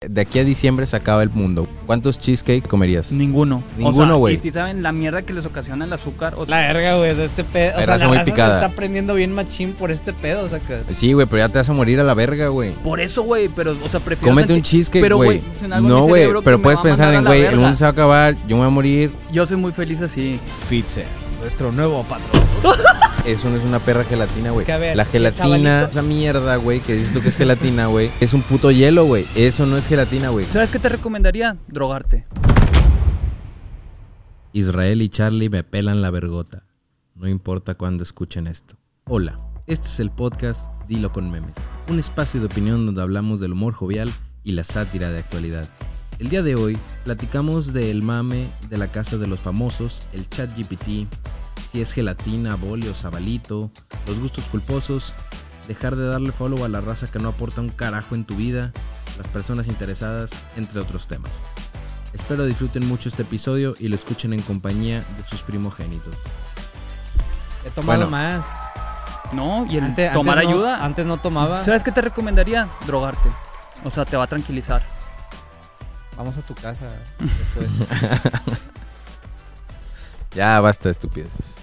De aquí a diciembre se acaba el mundo. ¿Cuántos cheesecake comerías? Ninguno. Ninguno, güey. Y si saben la mierda que les ocasiona el azúcar. La verga, güey. O sea, este pedo. O sea, la muy raza picada. se está prendiendo bien machín por este pedo. O sea, que... Sí, güey, pero ya te vas a morir a la verga, güey. Por eso, güey, pero, o sea, prefiero... Cómete un cheesecake, güey. No, güey, pero puedes pensar en, güey, el mundo se va a acabar, yo me voy a morir. Yo soy muy feliz así. Fitzer, nuestro nuevo patrón. Eso no es una perra gelatina, güey. Es que, a ver, la gelatina, esa mierda, güey, que dices tú que es gelatina, güey, es un puto hielo, güey. Eso no es gelatina, güey. ¿Sabes qué te recomendaría? Drogarte. Israel y Charlie me pelan la vergota. No importa cuándo escuchen esto. Hola, este es el podcast Dilo con Memes. Un espacio de opinión donde hablamos del humor jovial y la sátira de actualidad. El día de hoy platicamos del mame de la casa de los famosos, el ChatGPT, si es gelatina, boli o sabalito, los gustos culposos, dejar de darle follow a la raza que no aporta un carajo en tu vida, las personas interesadas, entre otros temas. Espero disfruten mucho este episodio y lo escuchen en compañía de sus primogénitos. He tomado más. No, y el Antes tomar no, ayuda. Antes no tomaba. ¿Sabes qué te recomendaría? Drogarte. O sea, te va a tranquilizar. Vamos a tu casa después. Ya basta de estupideces.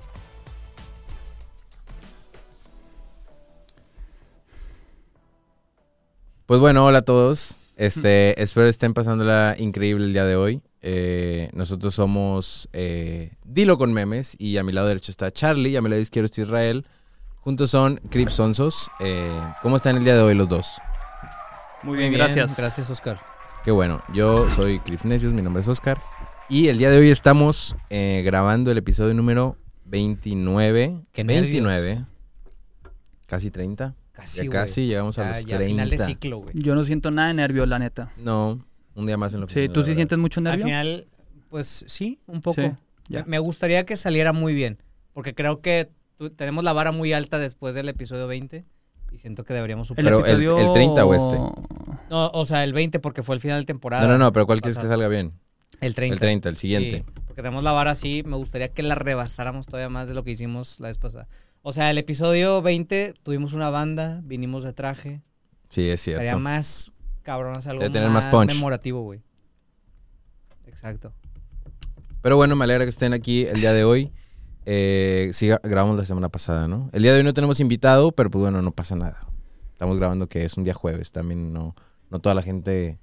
Pues bueno, hola a todos. Espero estén pasándola increíble el día de hoy. Nosotros somos Dilo con Memes y a mi lado derecho está Charlie y a mi lado izquierdo está Israel. Juntos son Crip Sonsos. ¿Cómo están el día de hoy los dos? Muy bien, gracias. Gracias, Oscar. Qué bueno, yo soy Crip Necios, mi nombre es Oscar. Y el día de hoy estamos grabando el episodio número 29. Qué 29. nervios. Casi 30. Casi, Ya casi llegamos a los 30. final de ciclo, güey. Yo no siento nada de nervio, la neta. No, un día más en la oficina. Sí, ¿tú sí sientes mucho Al nervio? final, pues sí, un poco. Sí, ya. Me gustaría que saliera muy bien, porque creo que tenemos la vara muy alta después del episodio 20 y siento que deberíamos superar. Pero el 30 o este. No, o sea, el 20 porque fue el final de temporada. No, pero ¿cuál quieres que salga bien? El 30. El 30, el siguiente. Sí, porque tenemos la vara así, me gustaría que la rebasáramos todavía más de lo que hicimos la vez pasada. O sea, el episodio 20 tuvimos una banda, vinimos de traje. Sí, es cierto. Estaría más cabrón, algo Debe tener más punch. memorativo, güey. Exacto. Pero bueno, me alegra que estén aquí el día de hoy. Sí, grabamos la semana pasada, ¿no? El día de hoy no tenemos invitado, pero pues bueno, no pasa nada. Estamos grabando que es un día jueves. También no toda la gente...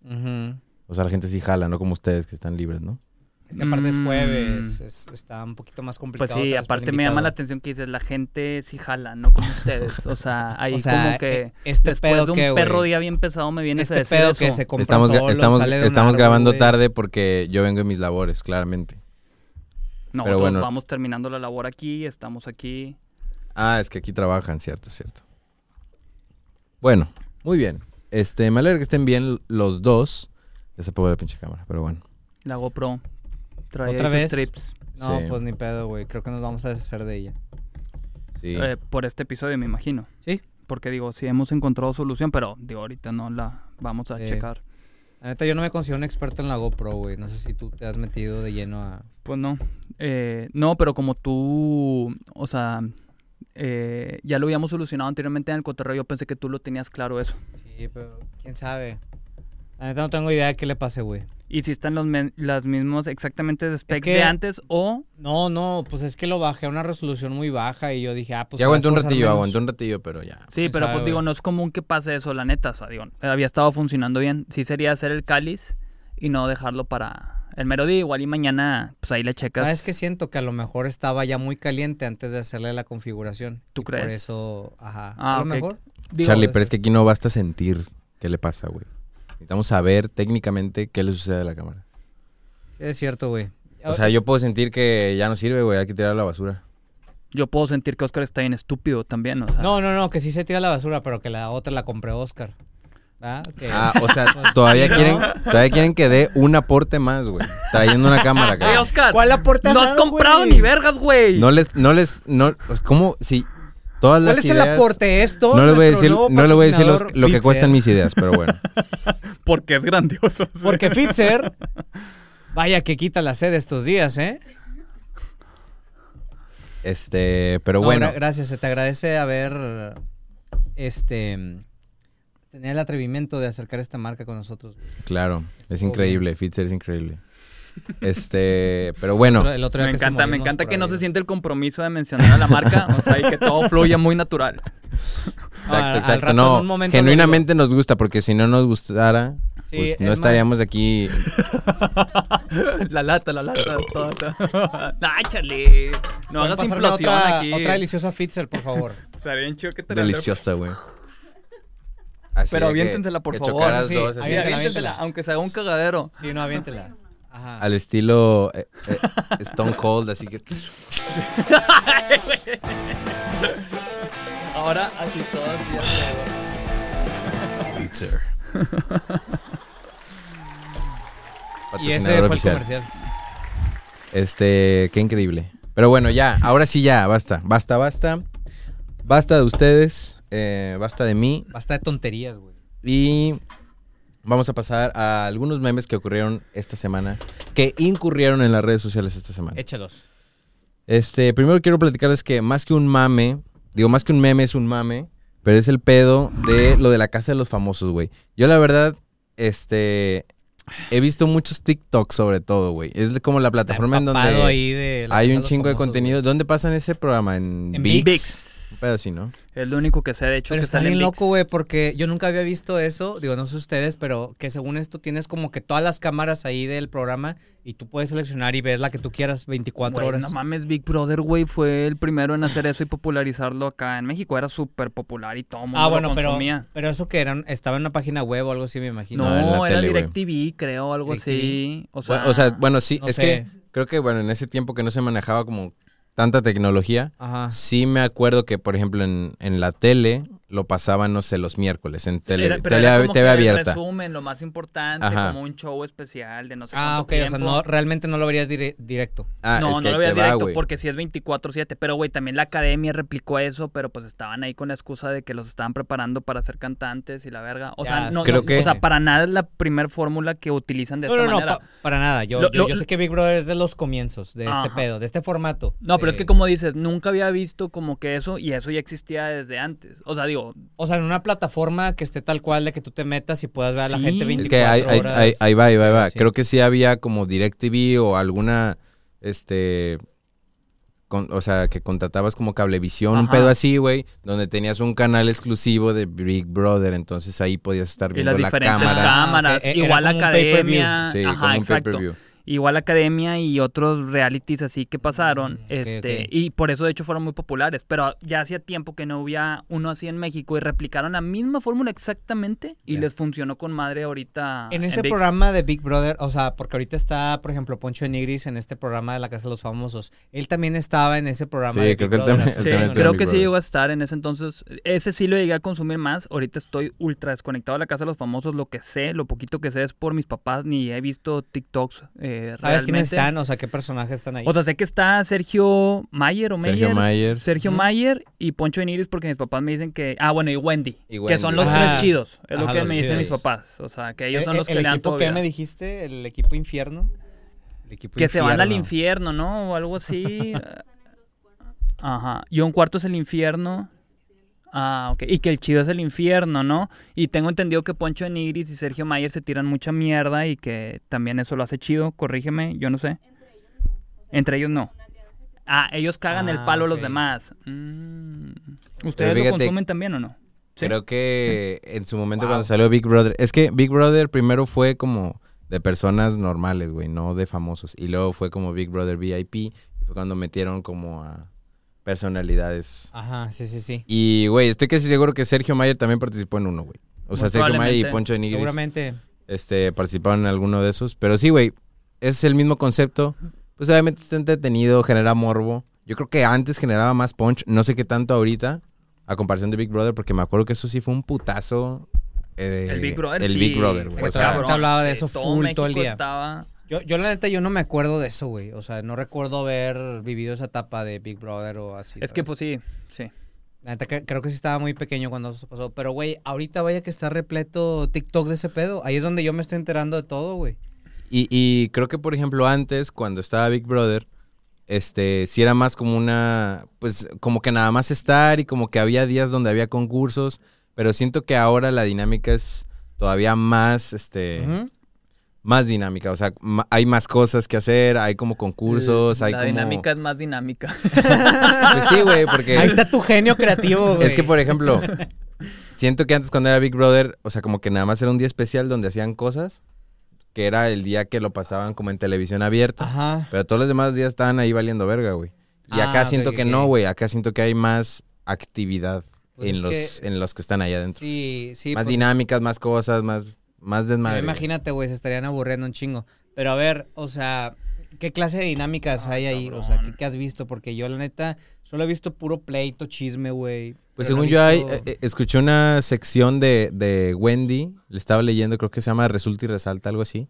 O sea, la gente sí jala, no como ustedes que están libres, ¿no? Es que aparte es jueves, está un poquito más Pues complicado. sí, aparte me llama la atención que dices, la gente sí jala, no como ustedes. O sea, ahí O sea, como que este después pedo de un que, güey, perro día bien pesado me vienes a este decir pedo eso. que se compra solo, sale de un estamos árbol, grabando güey. tarde porque yo vengo en mis labores, claramente. Nosotros bueno. vamos terminando la labor aquí, estamos aquí. Ah, es que aquí trabajan, cierto. Bueno, muy bien. Me alegra que estén bien los dos. Ya se apagó la pinche cámara, pero bueno. La GoPro trae ¿Otra vez? trips. No, Sí. pues ni pedo, güey. Creo que nos vamos a deshacer de ella. Sí. Por este episodio, me imagino. ¿Sí? Porque digo, sí hemos encontrado solución, pero digo, ahorita no la vamos a checar. La neta, yo no me considero un experto en la GoPro, güey. No sé si tú te has metido de lleno a... Pues no. No, pero como tú, o sea, ya lo habíamos solucionado anteriormente en el cotorreo, yo pensé que tú lo tenías claro eso. Sí, pero quién sabe. La neta no tengo idea de qué le pase, güey. Y si están las mismos exactamente de specs que- de antes o... No, pues es que lo bajé a una resolución muy baja y yo dije, pues... ya aguantó un ratillo, pero ya. Sí, Quién pero sabe, pues digo, güey. no es común que pase eso, la neta. O sea, digo, había estado funcionando bien. Sí sería hacer el cáliz y no dejarlo para el mero día. Igual y mañana, pues ahí le checas. ¿Sabes qué? Siento que a lo mejor estaba ya muy caliente antes de hacerle la configuración. ¿Tú Y crees? Por eso, ajá. Ah, a lo ok. mejor. Digo, Charlie, pero es que aquí no basta sentir qué le pasa, güey. Necesitamos saber técnicamente qué le sucede a la cámara. Sí, es cierto, güey. O sea, yo puedo sentir que ya no sirve, güey, hay que tirarlo a la basura. yo puedo sentir que Oscar está bien estúpido también, o sea. No, que sí se tira a la basura, pero que la otra la compré Oscar. ¿Ah? Que... O sea, Pues, todavía ¿no? quieren que dé un aporte más, güey. Trayendo una cámara, Oye, cabrón. Oscar, ¿Cuál aporte has no has dado, comprado güey? ni vergas, güey. Pues, ¿cómo? Si todas las ¿Cuál es ideas... el aporte? Esto, No le voy a nuestro decir, nuevo no le voy a decir patrocinador, lo que Fitzer. cuestan mis ideas, pero bueno. Porque es grandioso. Porque Fitzer, vaya que quita la sed estos días, ¿eh? Pero No, bueno. gracias, se te agradece haber, tener el atrevimiento de acercar esta marca con nosotros. Güey. Claro, es Estuvo increíble, Fitzer es increíble. Pero bueno. El otro día Me encanta que no se siente el compromiso de mencionar a la marca, o sea, y que todo fluya muy natural. Exacto. No, genuinamente nos gusta, porque si no nos gustara, Sí, pues no es estaríamos aquí. La lata, todo. Ay, Charlie, no hagas pasarme implosión aquí. otra deliciosa Fitzer, por favor. Estaría bien chido que te Deliciosa, güey. Así Pero de que- aviéntensela, por que favor. chocaras Sí, dos, así. Aviéntensela, aunque se haga un cagadero. Sí, no, aviéntela. Ajá. Al estilo Stone Cold, así que... Ahora así todas Fitzer. Y ese Patrocinador fue oficial. el comercial. Qué increíble. Pero bueno, ya, ahora sí ya, basta. Basta de ustedes, basta de mí. Basta de tonterías, güey. Y vamos a pasar a algunos memes que ocurrieron esta semana, que incurrieron en las redes sociales esta semana. Échalos. Primero quiero platicarles que más que un meme, más que un meme es un mame, pero es el pedo de lo de la casa de los famosos, güey. Yo la verdad, he visto muchos TikToks sobre todo, güey. Es como la plataforma en donde ahí de la hay casa de un los chingo de famosos, contenido. güey. ¿Dónde pasan ese programa? En ViX. ViX. Un pedo así, ¿no? Es lo único que sé, de hecho, Pero que está sale en bien ViX. loco, güey, porque yo nunca había visto eso. Digo, no sé ustedes, pero que según esto tienes como que todas las cámaras ahí del programa y tú puedes seleccionar y ver la que tú quieras 24 Güey, horas. no mames, Big Brother, güey, fue el primero en hacer eso y popularizarlo acá en México. Era súper popular y todo el mundo bueno, lo consumía. pero eso que estaba en una página web o algo así, me imagino. No, en No, la era tele, güey. DirecTV, creo, algo así. O sea, Bueno, sí, no es sé. que creo que, bueno, en ese tiempo que no se manejaba como tanta tecnología, Ajá. sí me acuerdo que, por ejemplo, en la tele lo pasaban, no sé, los miércoles, en pero TV era como TV que abierta. el resumen, lo más importante, Ajá. como un show especial de no sé Ah, cuánto ok, o sea, tiempo. no, realmente no lo verías directo. Ah, No, es no que lo ahí veía te va, directo güey. porque sí es 24/7, pero güey, también la academia replicó eso, pero pues estaban ahí con la excusa de que los estaban preparando para ser cantantes y la verga. O Ya, sea, no, creo no, que- o sea, para nada es la primer fórmula que utilizan de esta manera. Para nada. Yo sé que Big Brother es de los comienzos de este Ajá. pedo, de este formato. No, pero es de- que como dices, nunca había visto como que eso y eso ya existía desde antes. O sea, digo, O sea, en una plataforma que esté tal cual de que tú te metas y puedas ver a la Sí. gente Es 24 Es que horas. ahí va. Sí. Creo que sí había como DirecTV o alguna, o sea, que contratabas como Cablevisión, un Ajá. pedo así, güey, donde tenías un canal exclusivo de Big Brother, entonces ahí podías estar y viendo las la diferentes cámara. cámaras, Ah, ok. Era igual la como un pay-per-view. academia, Sí, como ajá, un exacto. pay-per-view. Igual la academia y otros realities así que pasaron, ok. y por eso de hecho fueron muy populares, pero ya hacía tiempo que no había uno así en México y replicaron la misma fórmula exactamente y Ya. les funcionó con madre ahorita. En ese ViX. programa de Big Brother, o sea, porque ahorita está, por ejemplo, Poncho de Nigris en este programa de la Casa de los Famosos. Él también estaba en ese programa Sí, de creo Big que él Brother. también- así él Sí, también que- estuvo creo en que Big sí Brother. llegó a estar en ese entonces. Ese sí lo llegué a consumir más. Ahorita estoy ultra desconectado de la Casa de los Famosos. Lo que sé, lo poquito que sé es por mis papás, ni he visto TikToks. ¿Sabes quiénes realmente. están? O sea, ¿qué personajes están ahí? O sea, sé que está Sergio Mayer o Sergio Mayer. Sergio Ujú. Mayer y Poncho de Nigris porque mis papás me dicen que... Ah, bueno, y Wendy. Y Que Wendy. son los Ajá. tres chidos. Es lo Ajá, que los me dicen mis chidos. papás. O sea, que ellos son los que ¿El le dan equipo todo que vida. me dijiste? ¿El equipo infierno? El equipo Que se van al infierno. infierno, ¿no? O algo así. Ajá. Y un cuarto es el infierno. Ah, ok. Y que el chido es el infierno, ¿no? Y tengo entendido que Poncho de Nigris y Sergio Mayer se tiran mucha mierda y que también eso lo hace chido. Corrígeme, yo no sé. Entre ellos no. Ah, ellos cagan el Ah, palo a los ok. demás. ¿Ustedes lo fíjate, consumen también o no? ¿Sí? Creo que en su momento Wow. cuando salió Big Brother, es que Big Brother primero fue como de personas normales, güey, no de famosos. Y luego fue como Big Brother VIP, y fue cuando metieron como a personalidades. Ajá, sí. Y, güey, estoy casi seguro que Sergio Mayer también participó en uno, güey. O sea, Muy Sergio Mayer y probablemente. Poncho de Nigris Seguramente. participaron en alguno de esos. Pero sí, güey, es el mismo concepto. Pues obviamente está entretenido, genera morbo. Yo creo que antes generaba más punch, no sé qué tanto ahorita, a comparación de Big Brother, porque me acuerdo que eso sí fue un putazo. El Big Brother, El sí. Big Brother, güey. Fue O sea, cabrón. hablaba de Sí, eso full México todo el día. estaba... Yo la neta, yo no me acuerdo de eso, güey. O sea, no recuerdo haber vivido esa etapa de Big Brother o así. Es que ¿sabes? pues sí. La neta, creo que sí estaba muy pequeño cuando eso pasó. Pero, güey, ahorita vaya que está repleto TikTok de ese pedo. Ahí es donde yo me estoy enterando de todo, güey. Y creo que, por ejemplo, antes, cuando estaba Big Brother, sí era más como una, pues, como que nada más estar y como que había días donde había concursos, pero siento que ahora la dinámica es todavía más, más dinámica. O sea, hay más cosas que hacer, hay como concursos, hay la como... dinámica es más dinámica. Pues sí, güey, porque... Ahí está tu genio creativo, güey. Es que, por ejemplo, siento que antes cuando era Big Brother, o sea, como que nada más era un día especial donde hacían cosas, que era el día que lo pasaban como en televisión abierta. Ajá. Pero todos los demás días estaban ahí valiendo verga, güey. Y acá siento que no, güey. Acá siento que hay más actividad Pues en los que están ahí adentro. Sí, sí. Más pues, dinámicas, más cosas, más desmadre. sí, imagínate, güey, se estarían aburriendo un chingo. Pero a ver, o sea, ¿qué clase de dinámicas hay ahí? O sea, ¿qué has visto? Porque yo, la neta, solo he visto puro pleito, chisme, güey. Pues Pero no según he yo visto- escuché una sección de Wendy, le estaba leyendo, creo que se llama Resulta y Resalta, algo así.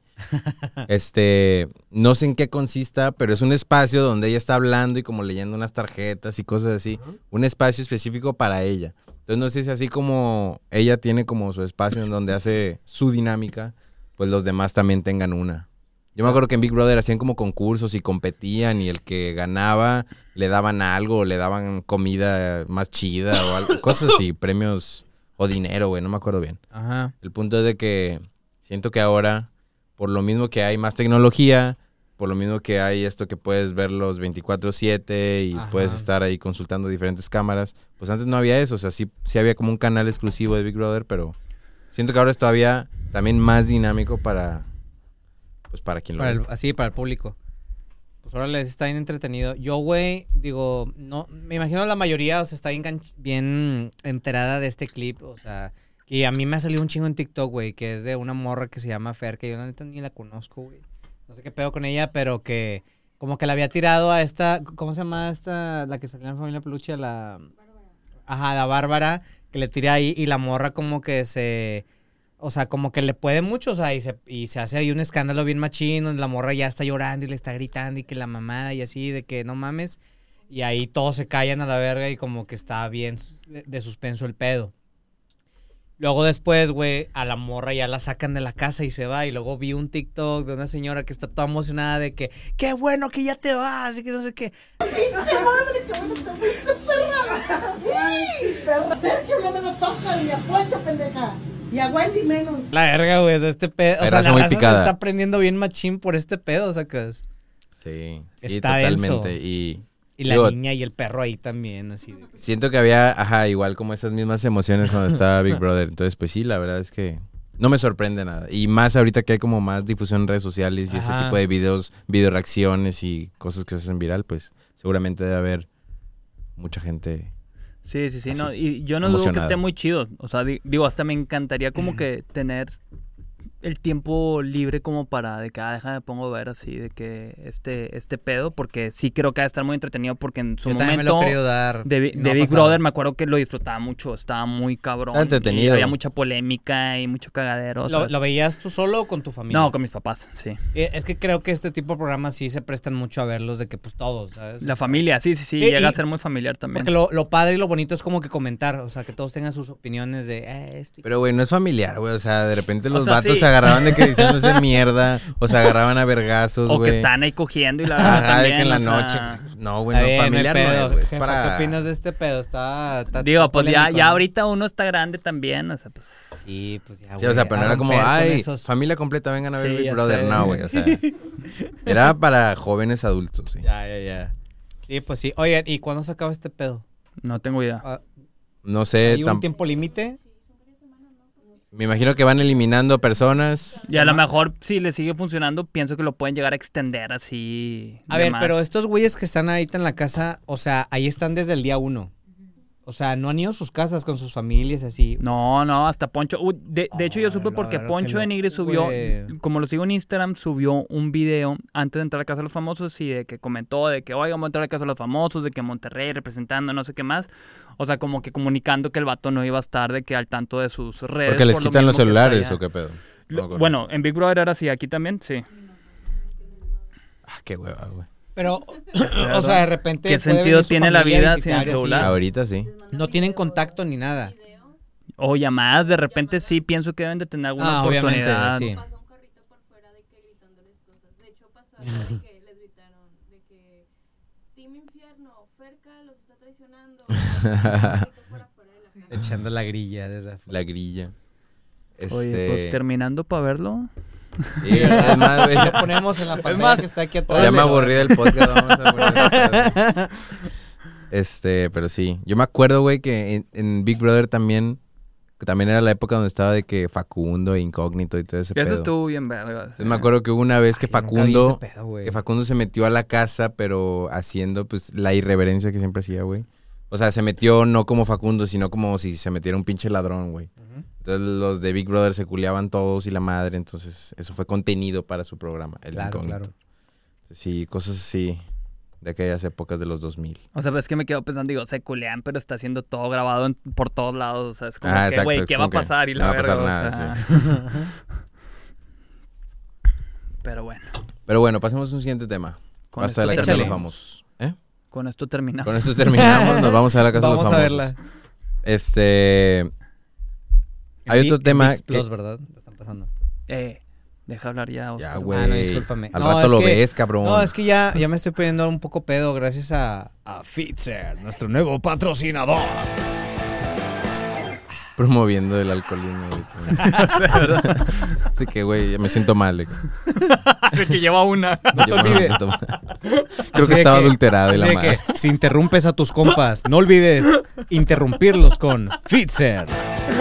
No sé en qué consista, pero es un espacio donde ella está hablando y como leyendo unas tarjetas y cosas así. Un espacio específico para ella. Entonces no sé si así como ella tiene como su espacio en donde hace su dinámica, pues los demás también tengan una. Yo me acuerdo que en Big Brother hacían como concursos y competían y el que ganaba le daban algo, le daban comida más chida o algo, cosas así, premios o dinero, güey, no me acuerdo bien. Ajá. El punto es de que siento que ahora, por lo mismo que hay más tecnología, por lo mismo que hay esto que puedes ver los 24/7 y Ajá. puedes estar ahí consultando diferentes cámaras, pues antes no había eso, o sea, sí había como un canal exclusivo de Big Brother, pero siento que ahora es todavía también más dinámico para quien lo ve. Así, para el público. Pues ahora les está bien entretenido. Yo, güey, digo, no, me imagino la mayoría, o sea, está bien enterada de este clip, o sea, que a mí me ha salido un chingo en TikTok, güey, que es de una morra que se llama Fer, que yo la neta ni la conozco, güey. No sé qué pedo con ella, pero que como que la había tirado a esta, ¿cómo se llama esta? La que salió en Familia Peluche, la... Ajá, la Bárbara, que le tira ahí y la morra como que se... O sea, como que le puede mucho, o sea, y se hace ahí un escándalo bien machín, donde la morra ya está llorando y le está gritando y que la mamada y así, de que no mames. Y ahí todos se callan a la verga y como que está bien de suspenso el pedo. Luego después, güey, a la morra ya la sacan de la casa y se va. Y luego vi un TikTok de una señora que está toda emocionada de que, qué bueno que ya te vas y que no sé qué. ¡Pinche madre, qué bueno te fuiste, perra! ¡Uy, perra! Sergio ya me lo toca y a Puente, pendeja. Y a Wendy menos. La verga, güey, o sea, este pedo. O Hay sea, raza la muy raza se picada. está prendiendo bien machín por este pedo, sacas. Sí, Está totalmente. denso. Y Y la digo, niña y el perro ahí también, así. De que... siento que había, igual como esas mismas emociones cuando estaba Big Brother. Entonces, pues sí, la verdad es que no me sorprende nada. Y más ahorita que hay como más difusión en redes sociales y ese Ajá. tipo de videos, video reacciones y cosas que se hacen viral, pues seguramente debe haber mucha gente. Sí, Así, no, y yo no dudo que emocionada. esté muy chido. O sea, digo, hasta me encantaría como que tener el tiempo libre como para de que, déjame pongo a ver así, de que este pedo, porque sí creo que va a estar muy entretenido, porque en su Yo también me lo he momento querido dar. de no ha Big pasado. Brother me acuerdo que lo disfrutaba mucho, estaba muy cabrón. Está entretenido. Y había mucha polémica y mucho cagadero. o sea, ¿Lo veías tú solo o con tu familia? No, con mis papás, sí. Es que creo que este tipo de programas sí se prestan mucho a verlos de que pues todos, ¿sabes? La familia, sí, llega y- a ser muy familiar también. Porque lo padre y lo bonito es como que comentar, o sea, que todos tengan sus opiniones de esto. Pero, güey, no es familiar, güey. O sea, de repente los sea, vatos sí. se agarraban de que diciéndose mierda o se agarraban a vergazos, O güey. que están ahí cogiendo y la verdad Ajá, de también, que en la o sea, noche. No, güey, Está no, bien, familiar no hay no pedo. es, güey. Es Jefa, para... ¿qué opinas de este pedo? Está Digo, pues polémico, ya ¿no? ahorita uno está grande también, o sea, pues... Sí, pues ya, Sí, o sea, pero no era como, ay, familia completa, vengan a ver Sí, Big ya Brother. sé. No, güey, o sea, era para jóvenes adultos, sí. Ya. Sí, pues sí. Oigan, ¿y cuándo se acaba este pedo? No tengo idea. No sé, ¿Hay un tiempo límite? me imagino que van eliminando personas. Y a lo mejor, si le sigue funcionando, pienso que lo pueden llegar a extender así. A de ver, más. pero estos güeyes que están ahorita en la casa, o sea, ahí están desde el día 1. O sea, no han ido a sus casas con sus familias así. No, hasta Poncho. De hecho, yo supe la porque verdad, Poncho qué de Nigris loco, subió, güey. como lo sigo en Instagram, subió un video antes de entrar a Casa de los Famosos y de que comentó de que, oiga, vamos a entrar a Casa de los Famosos, de que Monterrey representando, no sé qué más. O sea, como que comunicando que el vato no iba a estar de que al tanto de sus redes. Porque les por lo quitan los mismo que está celulares allá. o qué pedo. No me acuerdo. Bueno, en Big Brother era así, aquí también, sí. Qué hueva, güey. Pero, o sea, de repente. ¿Qué puede sentido venir su tiene la familia a vida visitar sin el y así. celular? Ahorita sí. No tienen contacto ni nada. O llamadas, de repente sí pienso que deben de tener alguna Obviamente, oportunidad. sí. Pasó un carrito por fuera de que gritándoles cosas. De hecho, pasó algo de que les gritaron de que Team Infierno, Ferca los está traicionando. Un carrito por afuera de la Echando la grilla de esa. La grilla. Oye, pues terminando para verlo. Sí, es más, güey. Lo ponemos en la pantalla más, que está aquí atrás. Ya me aburrí del podcast, vamos a poner pero sí. Yo me acuerdo, güey, que en Big Brother también era la época donde estaba de que Facundo e Incógnito y todo ese pedo. Eso estuvo bien verga. Entonces me acuerdo que hubo una vez que Ay, nunca vi Facundo... ese pedo, güey. Que Facundo se metió a la casa, pero haciendo pues la irreverencia que siempre hacía, güey. O sea, se metió no como Facundo, sino como si se metiera un pinche ladrón, güey. Entonces los de Big Brother se culeaban todos y la madre, entonces eso fue contenido para su programa, el Claro, Incógnito. claro. Sí, cosas así de aquellas épocas de los 2000. O sea, es que me quedo pensando, digo, se culean, pero está siendo todo grabado por todos lados. O sea, es como que, exacto, güey, es ¿qué como va a que pasar? Y no la va a verga, pasar o nada, sea. Pero bueno. Pero bueno, pasemos a un siguiente tema. Con Basta de esto la casa de los terminamos. famosos. ¿Eh? Con esto terminamos. Con esto terminamos, nos vamos a la casa de los Vamos a famosos. verla. Hay otro tema ViX Plus, que- ¿verdad? Lo están pasando. Deja hablar ya, Oscar. Ya, güey. Ah, no, discúlpame. Al No, rato es lo que- ves, cabrón. No, es que ya me estoy poniendo un poco pedo gracias a Pfizer, nuestro nuevo patrocinador. Promoviendo el alcoholismo. Así que, güey, me siento mal. Que lleva una. No te olvides. Creo Así que de estaba que- adulterado y Así la de madre. que si interrumpes a tus compas, no olvides interrumpirlos con Pfizer.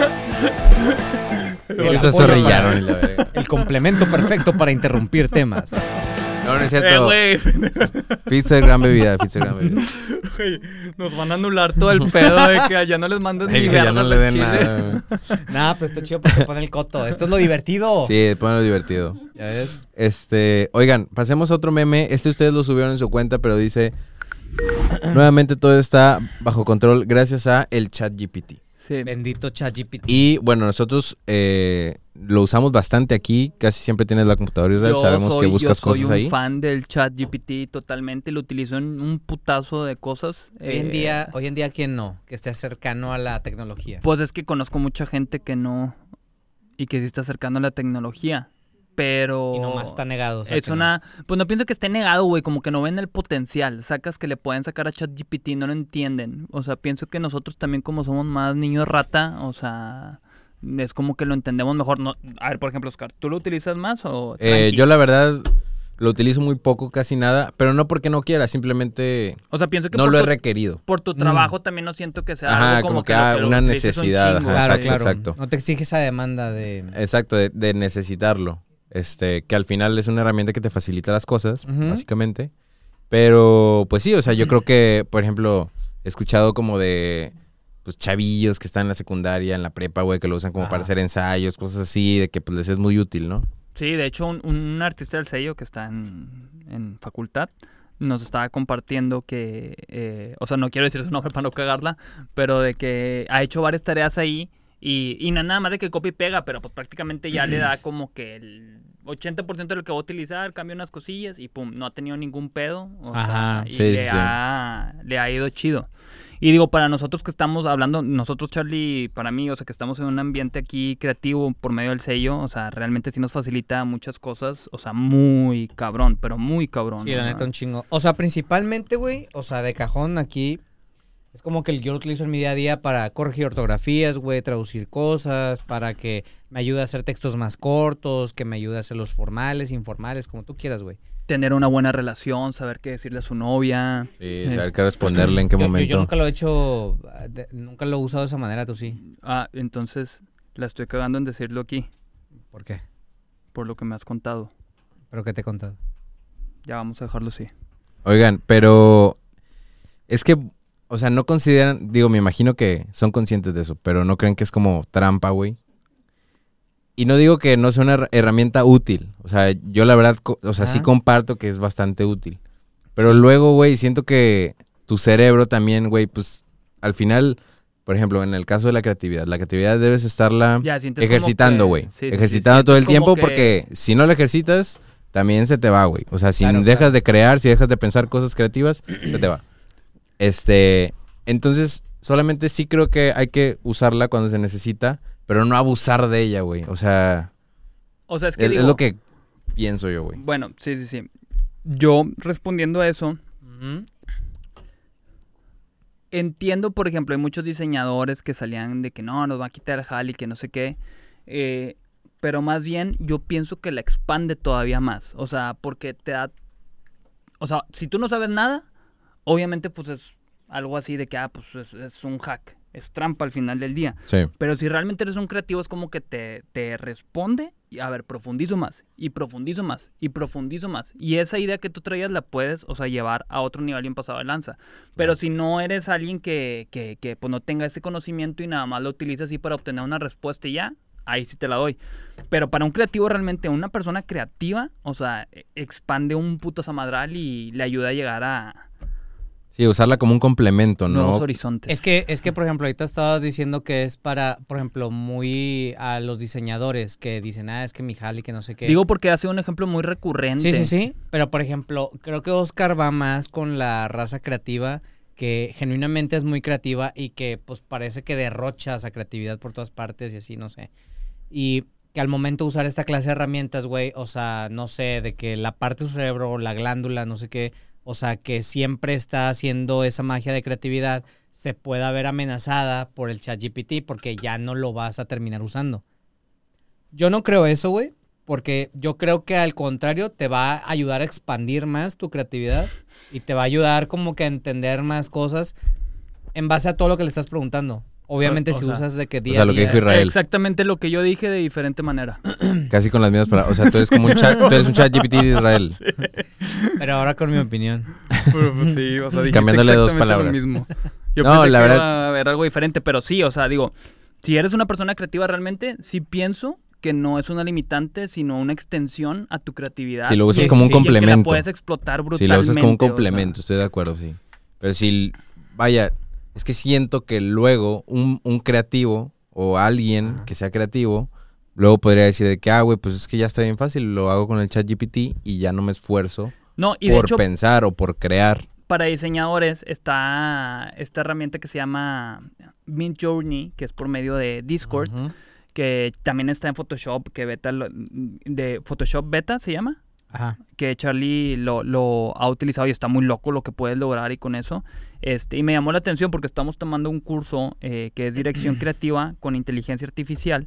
Ellos se zorrillaron y la verga. El complemento perfecto para interrumpir temas. No, no es cierto. Güey. Pfizer, gran bebida. Pfizer, gran bebida. Güey, nos van a anular todo el pedo de que allá no les mandes Ay, ni que ya verga no le de den Chile. nada. güey. Nah, pues está chido porque pone el coto. Esto es lo divertido. Sí, ponlo divertido. ¿Ya ves? Oigan, pasemos a otro meme. Ustedes lo subieron en su cuenta, pero dice... Nuevamente todo está bajo control gracias a el ChatGPT. Sí. Bendito ChatGPT. Y bueno, nosotros lo usamos bastante aquí. Casi siempre tienes la computadora, Israel. Sabemos que buscas cosas Yo soy ahí. un fan del ChatGPT totalmente. Lo utilizo en un putazo de cosas. Hoy en día, ¿quién no? Que esté cercano a la tecnología. Pues es que conozco mucha gente que no... Y que sí está acercando a la tecnología. Pero... Y nomás está negado. o sea Es que una... Pues no pienso que esté negado, güey. Como que no ven el potencial. Sacas que le pueden sacar a ChatGPT y no lo entienden. O sea, pienso que nosotros también como somos más niños rata, o sea... Es como que lo entendemos mejor. No, a ver, por ejemplo, Oscar, ¿tú lo utilizas más o tranqui? Yo la verdad lo utilizo muy poco, casi nada. Pero no porque no quiera, simplemente O sea, pienso que no por lo he tu, requerido. por tu trabajo también no siento que sea Ajá, algo como que, lo una utilices un necesidad, chingo, ajá, Claro, güey. exacto, claro. exacto. No te exige esa demanda de... Exacto, de necesitarlo. Que al final es una herramienta que te facilita las cosas, Ujú. básicamente. Pero, pues sí, o sea, yo creo que, por ejemplo, he escuchado como de pues chavillos que están en la secundaria, en la prepa, güey, que lo usan como Ajá. para hacer ensayos, cosas así, de que pues les es muy útil, ¿no? Sí, de hecho, un artista del sello que está en facultad nos estaba compartiendo que, o sea, no quiero decir su nombre para no cagarla, pero de que ha hecho varias tareas ahí y no es nada más de que copia y pega, pero pues prácticamente ya le da como que el 80% de lo que va a utilizar, cambia unas cosillas y pum, no ha tenido ningún pedo. O Ajá. sea, y Sí, le, sí, sí. le ha ido chido. Y digo, para nosotros que estamos hablando, nosotros, Charlie, para mí, o sea, que estamos en un ambiente aquí creativo por medio del sello, o sea, realmente sí nos facilita muchas cosas, o sea, muy cabrón, pero muy cabrón. Sí, la ¿no? neta, un chingo. O sea, principalmente, güey, o sea, de cajón aquí, es como que yo lo utilizo en mi día a día para corregir ortografías, güey, traducir cosas, para que me ayude a hacer textos más cortos, que me ayude a hacerlos formales, informales, como tú quieras, güey. Tener una buena relación, saber qué decirle a su novia. Sí, saber qué responderle, en qué Yo momento. nunca lo he hecho, nunca lo he usado de esa manera, tú sí. Ah, entonces la estoy cagando en decirlo aquí, ¿Por qué? por lo que me has contado. ¿Pero qué te he contado? Ya vamos a dejarlo así. Oigan, pero es que, o sea, no consideran, digo, me imagino que son conscientes de eso, pero no creen que es como trampa, güey. Y no digo que no sea una herramienta útil. O sea, yo la verdad, o sea, sí Ajá. comparto que es bastante útil. Pero luego, güey, siento que tu cerebro también, güey, pues al final, por ejemplo, en el caso de la creatividad debes estarla Ya, sientes ejercitando, como güey. que- sí, sí, Ejercitando sí, todo el sientes como tiempo porque si no lo ejercitas, también se te va, güey. O sea, si Claro, dejas claro. de crear, si dejas de pensar cosas creativas, se te va. Entonces, solamente sí creo que hay que usarla cuando se necesita, pero no abusar de ella, güey. O sea, O sea, es que es digo, lo que pienso yo, güey. bueno, sí. Yo respondiendo a eso, Ujú. entiendo, por ejemplo, hay muchos diseñadores que salían de que no, nos va a quitar el jale y que no sé qué. Pero más bien yo pienso que la expande todavía más. O sea, porque te da... O sea, si tú no sabes nada, obviamente pues es algo así de que, pues es un hack. Es trampa al final del día. Sí. Pero si realmente eres un creativo es como que te responde y a ver, profundizo más y profundizo más y profundizo más. Y esa idea que tú traías la puedes, o sea, llevar a otro nivel bien pasado de lanza. Pero si no eres alguien que pues no tenga ese conocimiento y nada más lo utiliza así para obtener una respuesta y ya, ahí sí te la doy. Pero para un creativo realmente, una persona creativa, o sea, expande un puto zamadral y le ayuda a llegar a... Sí, usarla como un complemento, ¿no? nuevos horizontes. Es que, por ejemplo, ahorita estabas diciendo que es para, por ejemplo, muy a los diseñadores que dicen, es que mi jale, que no sé qué. Digo porque hace un ejemplo muy recurrente. Sí. Pero, por ejemplo, creo que Oscar va más con la raza creativa que genuinamente es muy creativa y que, pues, parece que derrocha esa creatividad por todas partes y así, no sé. Y que al momento de usar esta clase de herramientas, güey, o sea, no sé, de que la parte de su cerebro, la glándula, no sé qué... O sea, que siempre está haciendo esa magia de creatividad, se pueda ver amenazada por el ChatGPT porque ya no lo vas a terminar usando. Yo no creo eso, güey, porque yo creo que al contrario te va a ayudar a expandir más tu creatividad y te va a ayudar como que a entender más cosas en base a todo lo que le estás preguntando. Obviamente si usas de que día a lo que día... dijo Israel. Exactamente lo que yo dije de diferente manera. Casi con las mismas palabras. O sea, tú eres como tú eres un ChatGPT de Israel. Sí. Pero ahora con mi opinión. Sí, o sea, dijiste Cambiándole dos exactamente palabras. lo mismo. Yo No, pensé la que verdad- iba a haber algo diferente, pero sí, o sea, digo, si eres una persona creativa realmente, sí pienso que no es una limitante, sino una extensión a tu creatividad. Si lo usas Sí, como un sí, sí. Y que la complemento. puedes explotar Si brutalmente. lo usas como un o sea. complemento, estoy de acuerdo, sí. Pero si, vaya, es que siento que luego un creativo o alguien que sea creativo, luego podría decir de que, güey, pues es que ya está bien fácil, lo hago con el ChatGPT y ya no me esfuerzo No, y de por hecho, pensar o por crear. para diseñadores está esta herramienta que se llama Midjourney, que es por medio de Discord, Ujú. que también está en Photoshop, que de Photoshop Beta se llama, Ajá. que Charlie lo ha utilizado y está muy loco lo que puedes lograr y con eso. Y me llamó la atención porque estamos tomando un curso que es dirección creativa con inteligencia artificial.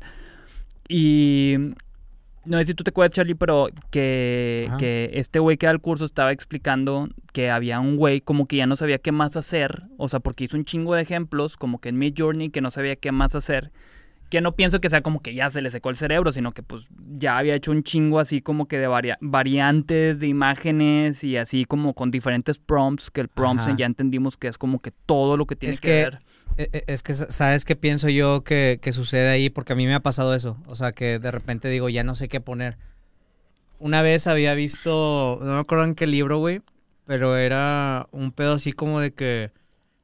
Y no sé si tú te acuerdas, Charlie, pero que este güey que da el curso estaba explicando que había un güey como que ya no sabía qué más hacer. O sea, porque hizo un chingo de ejemplos, como que en Midjourney, que no sabía qué más hacer. Que no pienso que sea como que ya se le secó el cerebro, sino que pues ya había hecho un chingo así como que de variantes de imágenes y así como con diferentes prompts, que el prompt Ajá. ya entendimos que es como que todo lo que tiene Es que que- ver. Es que, ¿sabes qué pienso yo que sucede ahí? Porque a mí me ha pasado eso. O sea, que de repente digo, ya no sé qué poner. Una vez había visto, no me acuerdo en qué libro, güey, pero era un pedo así como de que...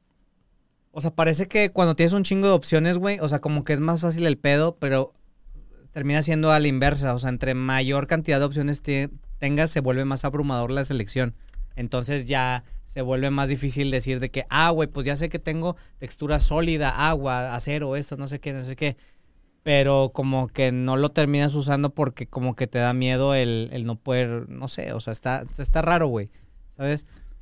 O sea, parece que cuando tienes un chingo de opciones, güey, o sea, como que es más fácil el pedo, pero termina siendo a la inversa. O sea, entre mayor cantidad de opciones tengas, se vuelve más abrumador la selección. Entonces ya se vuelve más difícil decir de que, güey, pues ya sé que tengo textura sólida, agua, acero, esto, no sé qué, no sé qué. Pero como que no lo terminas usando porque como que te da miedo el no poder, no sé, o sea, está raro, güey, ¿sabes?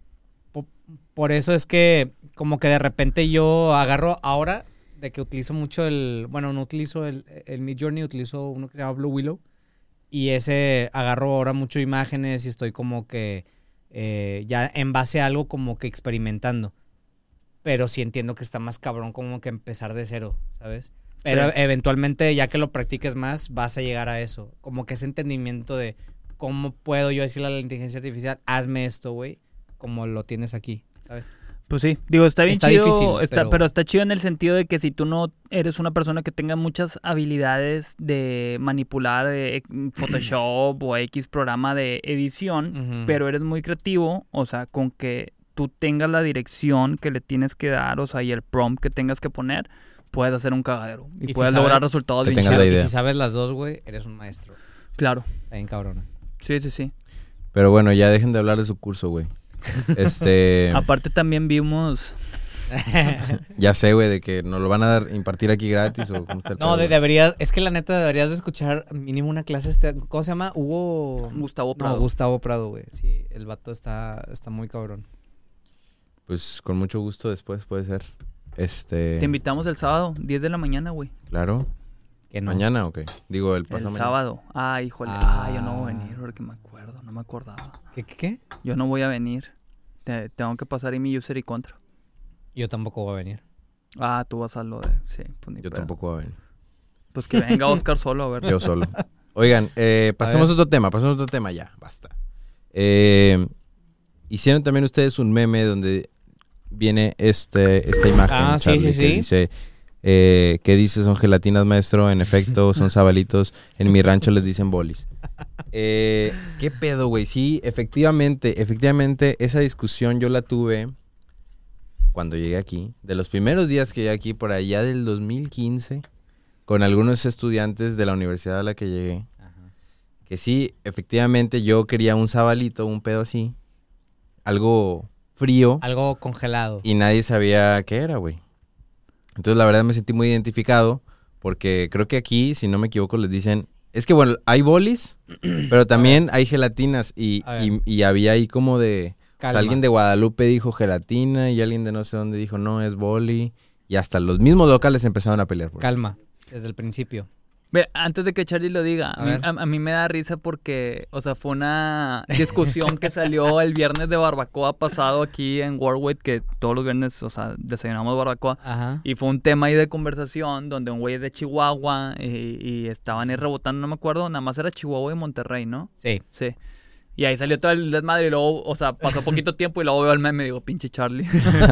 Por eso es que como que de repente yo agarro ahora de que utilizo mucho bueno, no utilizo el Midjourney, utilizo uno que se llama Blue Willow. Y ese agarro ahora mucho imágenes y estoy como que ya en base a algo como que experimentando. Pero sí entiendo que está más cabrón como que empezar de cero, ¿sabes? Pero Sí. eventualmente ya que lo practiques más vas a llegar a eso. Como que ese entendimiento de cómo puedo yo decirle a la inteligencia artificial, hazme esto, güey, como lo tienes aquí, ¿sabes? Pues sí, digo, está bien Está chido, difícil, pero está chido en el sentido de que si tú no eres una persona que tenga muchas habilidades de manipular Photoshop o X programa de edición, Ujú. pero eres muy creativo, o sea, con que tú tengas la dirección que le tienes que dar, o sea, y el prompt que tengas que poner, puedes hacer un cagadero y Y si puedes sabes- lograr resultados que bien tengas la chidos. idea. Y si sabes las dos, güey, eres un maestro. Claro, Está bien cabrón. sí, sí, sí. Pero bueno, ya dejen de hablar de su curso, güey. Aparte también vimos... Ya sé, güey, de que nos lo van a impartir aquí gratis o cómo está el No, pedo, güey. deberías, es que la neta deberías de escuchar mínimo una clase, ¿cómo se llama? Gustavo Prado. No, Gustavo Prado, güey. Sí, el vato está muy cabrón. Pues con mucho gusto después puede ser. Te invitamos el sábado, 10 de la mañana, güey. Claro. Que no. ¿Mañana o qué? Digo, el pasado El mañana. sábado. Ah, híjole. Ah. Yo no voy a venir porque me acuerdo. No me acordaba. ¿Qué? Yo no voy a venir. Tengo que pasar ahí mi user y contra. Yo tampoco voy a venir. Ah, tú vas a lo de... Sí, pues ni Yo pedo. tampoco voy a venir. Pues que venga Oscar solo, a ver. Yo solo. Oigan, pasemos a otro tema ya, basta. Hicieron también ustedes un meme donde viene esta imagen, Ah, sí, Charlie, sí, que sí. dice, ¿qué dice? Son gelatinas, maestro, en efecto, son sabalitos, en mi rancho les dicen bolis. ¿Qué pedo, güey? Sí, efectivamente, esa discusión yo la tuve cuando llegué aquí, de los primeros días que llegué aquí, por allá del 2015, con algunos estudiantes de la universidad a la que llegué. Que sí, efectivamente yo quería un sabalito, un pedo así, algo frío, Algo congelado. y nadie sabía qué era, güey. Entonces la verdad me sentí muy identificado, porque creo que aquí, si no me equivoco, les dicen, es que bueno, hay bolis, pero también hay gelatinas, A ver. y había ahí como de, o sea, Calma. alguien de Guadalupe dijo gelatina, y alguien de no sé dónde dijo, no, es boli, y hasta los mismos locales empezaron a pelear por eso. Calma, desde el principio. Ve, antes de que Charlie lo diga, A ver. a mí me da risa porque, o sea, fue una discusión que salió el viernes de barbacoa pasado aquí en Warwick, que todos los viernes, o sea, desayunamos barbacoa. Ajá. Y fue un tema ahí de conversación donde un güey es de Chihuahua y estaban ahí rebotando, no me acuerdo, nada más era Chihuahua y Monterrey, ¿no? Sí. Sí. Y ahí salió todo el desmadre y luego, o sea, pasó poquito tiempo y luego veo el meme y digo, pinche Charlie.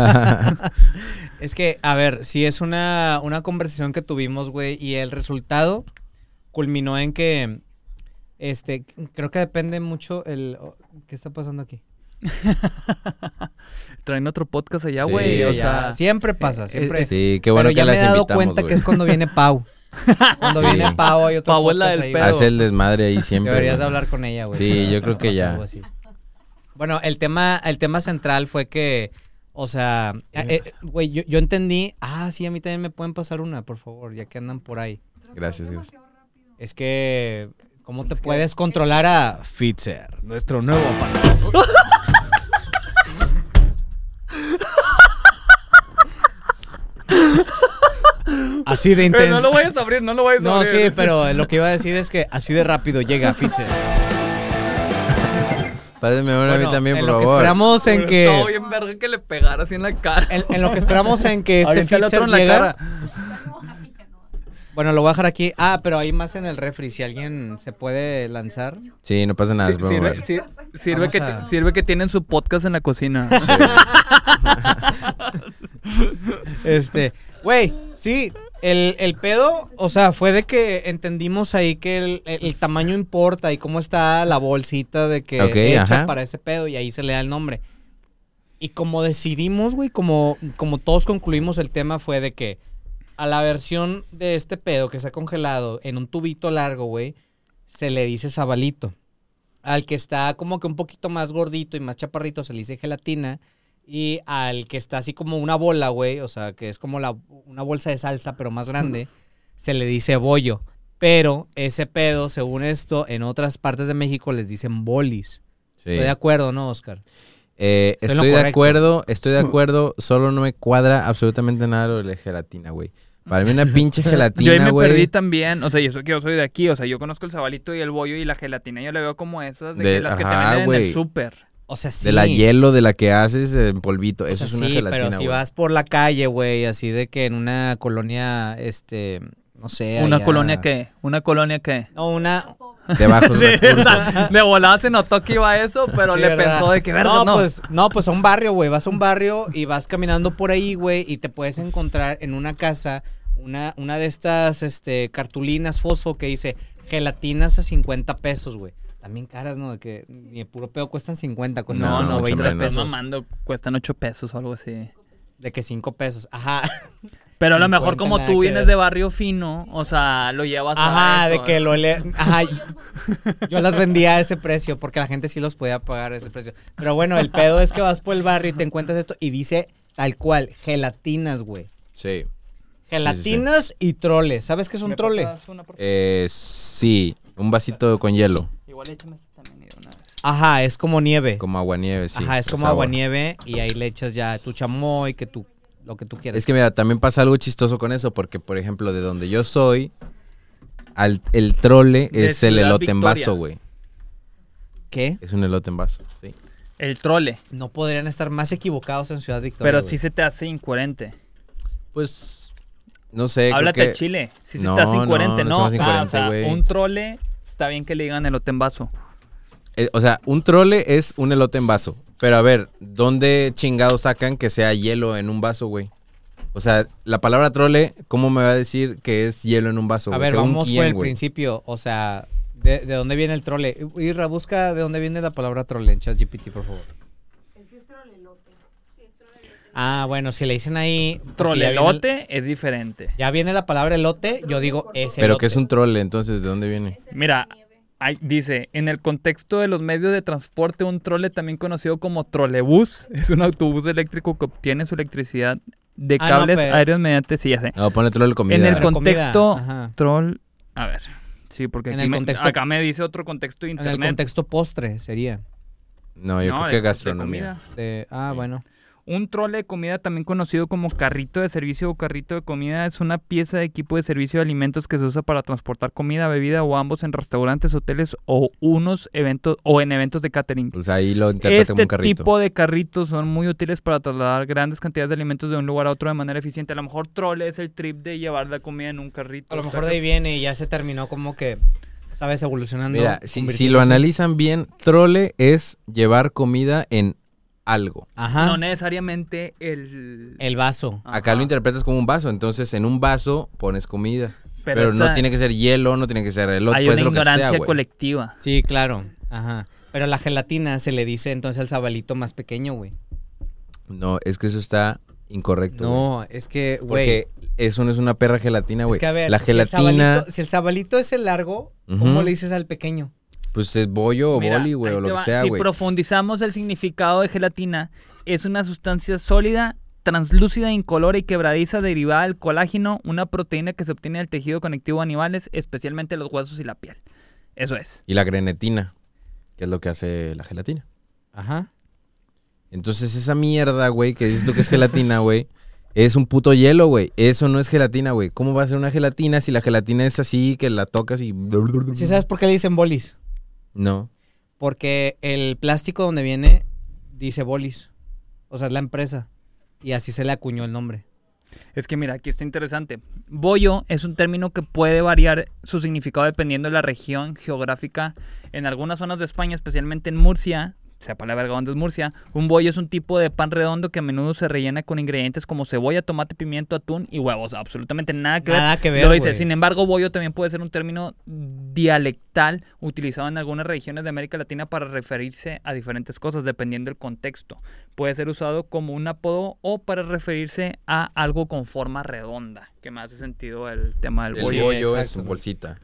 Es que, a ver, si es una conversación que tuvimos, güey, y el resultado culminó en que, creo que depende mucho ¿qué está pasando aquí? Traen otro podcast allá, Sí, güey, o Ya, sea... siempre pasa, siempre. Sí, qué bueno Pero que ya me las he dado invitamos, cuenta güey. que es cuando viene Pau. Cuando Sí. viene Pau hay otro Pau es la podcast del ahí, pedo. güey. Hace el desmadre ahí siempre. Deberías güey. de hablar con ella, güey. Sí, yo creo que Pasa ya. algo así. Bueno, el tema central fue que, o sea, güey, yo entendí. Ah, sí, a mí también me pueden pasar una, por favor, ya que andan por ahí. Gracias. Es que, ¿cómo te puedes controlar a Fitzer, nuestro nuevo panel? Así de intenso. no lo vayas a abrir, no lo vayas a No, abrir. sí, pero lo que iba a decir es que así de rápido llega Fitzer. Pásenme una a mí también, en por lo que favor. esperamos en Pero que... estaba bien verga que le pegara así en la cara. En lo que esperamos en que este Aviéntale Fitzer otro en la llega... cara. Bueno, lo voy a dejar aquí. Ah, pero hay más en el refri. Si alguien se puede lanzar. Sí, no pasa nada. Sí, es broma, güey. Vamos sirve que tienen su podcast en la cocina. Güey, sí. El pedo, o sea, fue de que entendimos ahí que el tamaño importa y cómo está la bolsita de que Ok, hecha ajá. para ese pedo y ahí se le da el nombre. Y como decidimos, güey, como todos concluimos el tema fue de que a la versión de este pedo que está congelado en un tubito largo, güey, se le dice sabalito. Al que está como que un poquito más gordito y más chaparrito se le dice gelatina. Y al que está así como una bola, güey, o sea, que es como una bolsa de salsa, pero más grande, se le dice bollo. Pero ese pedo, según esto, en otras partes de México les dicen bolis. Sí. Estoy de acuerdo, ¿no, Oscar? Estoy en lo de correcto. acuerdo, solo no me cuadra absolutamente nada lo de la gelatina, güey. Para mí una pinche Yo ahí gelatina, me güey. perdí también, o sea, y eso que yo soy de aquí, o sea, yo conozco el sabalito y el bollo y la gelatina, yo le veo como esas de De- que las que te ajá, venden en güey. el súper. O sea, sí. De la hielo, de la que haces en polvito. O Eso sea, es una sí, gelatina, pero si güey. vas por la calle, güey, así de que en una colonia, no sé. ¿Una allá- colonia qué? ¿Una colonia qué? No, una... De bajos Sí, recursos. de volada se notó que iba eso, pero Sí, le ¿verdad? pensó de que verga, no. Pues a un barrio, güey. Vas a un barrio y vas caminando por ahí, güey, y te puedes encontrar en una casa una de estas cartulinas fosfo que dice gelatinas a 50 pesos, güey. También caras, ¿no? De que ni de puro pedo cuestan 50, cuestan No, como no, 20 menos. estás pesos. mamando, cuestan 8 pesos o algo así. De que 5 pesos. Ajá. Pero a lo 50 mejor como nada tú que vienes ver. de barrio fino, o sea, lo llevas Ajá, a de eso. que Ajá, yo las vendía a ese precio porque la gente sí los podía pagar a ese precio. Pero bueno, el pedo es que vas por el barrio y te encuentras esto y dice tal cual, gelatinas, güey. Sí. Gelatinas y troles. ¿Sabes qué es un ¿Me trole? pasas una, por favor? Sí, un vasito con hielo. Igual échame esta también de una vez. Ajá, es como nieve. Como aguanieve, sí. Ajá, es como agua. aguanieve y ahí le echas ya tu chamoy, lo que tú quieras. Es que mira, también pasa algo chistoso con eso, porque por ejemplo, de donde yo soy, el trole De es el Ciudad elote en Victoria. vaso, güey. ¿Qué? Es un elote en vaso, sí. El trole. No podrían estar más equivocados en Ciudad Victoria. Pero güey. sí se te hace incoherente. Pues, no sé, creo Háblate que... al chile. Si se No, te hace no, incoherente, no no. se me hace incoherente, o sea, güey. un trole está bien que le digan elote en vaso. O sea, un trole es un elote en vaso. Pero a ver, ¿dónde chingados sacan que sea hielo en un vaso, güey? O sea, la palabra trole, ¿cómo me va a decir que es hielo en un vaso? A güey? ver, Según vamos quién, por el güey. principio. O sea, ¿de dónde viene el trole? Irra, busca de dónde viene la palabra trole en ChatGPT, por favor. Es que es trolelote. Sí, es trolelote. Ah, bueno, si le dicen ahí... porque Trolelote es diferente. Ya viene la palabra elote, yo digo ese Pero elote. que es un trole, entonces, ¿de dónde viene? Es el Mira, de nieve. dice, en el contexto de los medios de transporte, un trole, también conocido como trolebús, es un autobús eléctrico que obtiene su electricidad de Ah, no, cables pero- aéreos mediante, sí, ya sé. No, pone trole comida. En el Pero contexto, comida, ajá. a ver, sí, porque En aquí el me- contexto- acá me dice otro contexto de En internet. el contexto postre sería. No, yo No, creo de- que de gastronomía. comida. Bueno. Un trole de comida, también conocido como carrito de servicio o carrito de comida, es una pieza de equipo de servicio de alimentos que se usa para transportar comida, bebida o ambos en restaurantes, hoteles o en eventos de catering. Pues ahí lo interpreta como Este un carrito. tipo de carritos son muy útiles para trasladar grandes cantidades de alimentos de un lugar a otro de manera eficiente. A lo mejor trole es el trip de llevar la comida en un carrito. A lo mejor de ahí viene y ya se terminó como que, ¿sabes? Evolucionando. Mira, si lo convirtiéndose- analizan bien, trole es llevar comida en algo. Ajá. No necesariamente el... El vaso. Acá Ajá. lo interpretas como un vaso, entonces en un vaso pones comida. Pero Pero no esta- tiene que ser hielo, no tiene que ser elote, Hay puede una ser lo que ignorancia sea, güey. colectiva. Sí, claro. Ajá. Pero la gelatina se le dice entonces al sabalito más pequeño, güey. No, es que eso está incorrecto. güey. No, es que, güey. Porque eso no es una perra gelatina, güey. Es que a ver, la gelatina, si el sabalito es el largo, Ujú. ¿cómo le dices al pequeño? pues es bollo o Mira, boli, güey, ahí o te lo que va. sea, Si güey. profundizamos el significado de gelatina, es una sustancia sólida, translúcida, incolora y quebradiza derivada del colágeno, una proteína que se obtiene del tejido conectivo de animales, especialmente los huesos y la piel. Eso es. Y la grenetina, que es lo que hace la gelatina. Ajá. Entonces esa mierda, güey, que dices tú que es gelatina, güey, es un puto hielo, güey. Eso no es gelatina, güey. ¿Cómo va a ser una gelatina si la gelatina es así, que la tocas y... ¿Sí sabes por qué le dicen bolis? No. Porque el plástico donde viene dice bolis. O sea, es la empresa. Y así se le acuñó el nombre. Es que mira, aquí está interesante. Bollo es un término que puede variar su significado dependiendo de la región geográfica. En algunas zonas de España, especialmente en Murcia, sepa la verga dónde es Murcia, un bollo es un tipo de pan redondo que a menudo se rellena con ingredientes como cebolla, tomate, pimiento, atún y huevos. Absolutamente nada que ver. Nada que ver, Lo dice. güey. Sin embargo, bollo también puede ser un término dialectal utilizado en algunas regiones de América Latina para referirse a diferentes cosas, dependiendo del contexto. Puede ser usado como un apodo o para referirse a algo con forma redonda, que me hace sentido el tema del El bollo. bollo es exacto. una bolsita.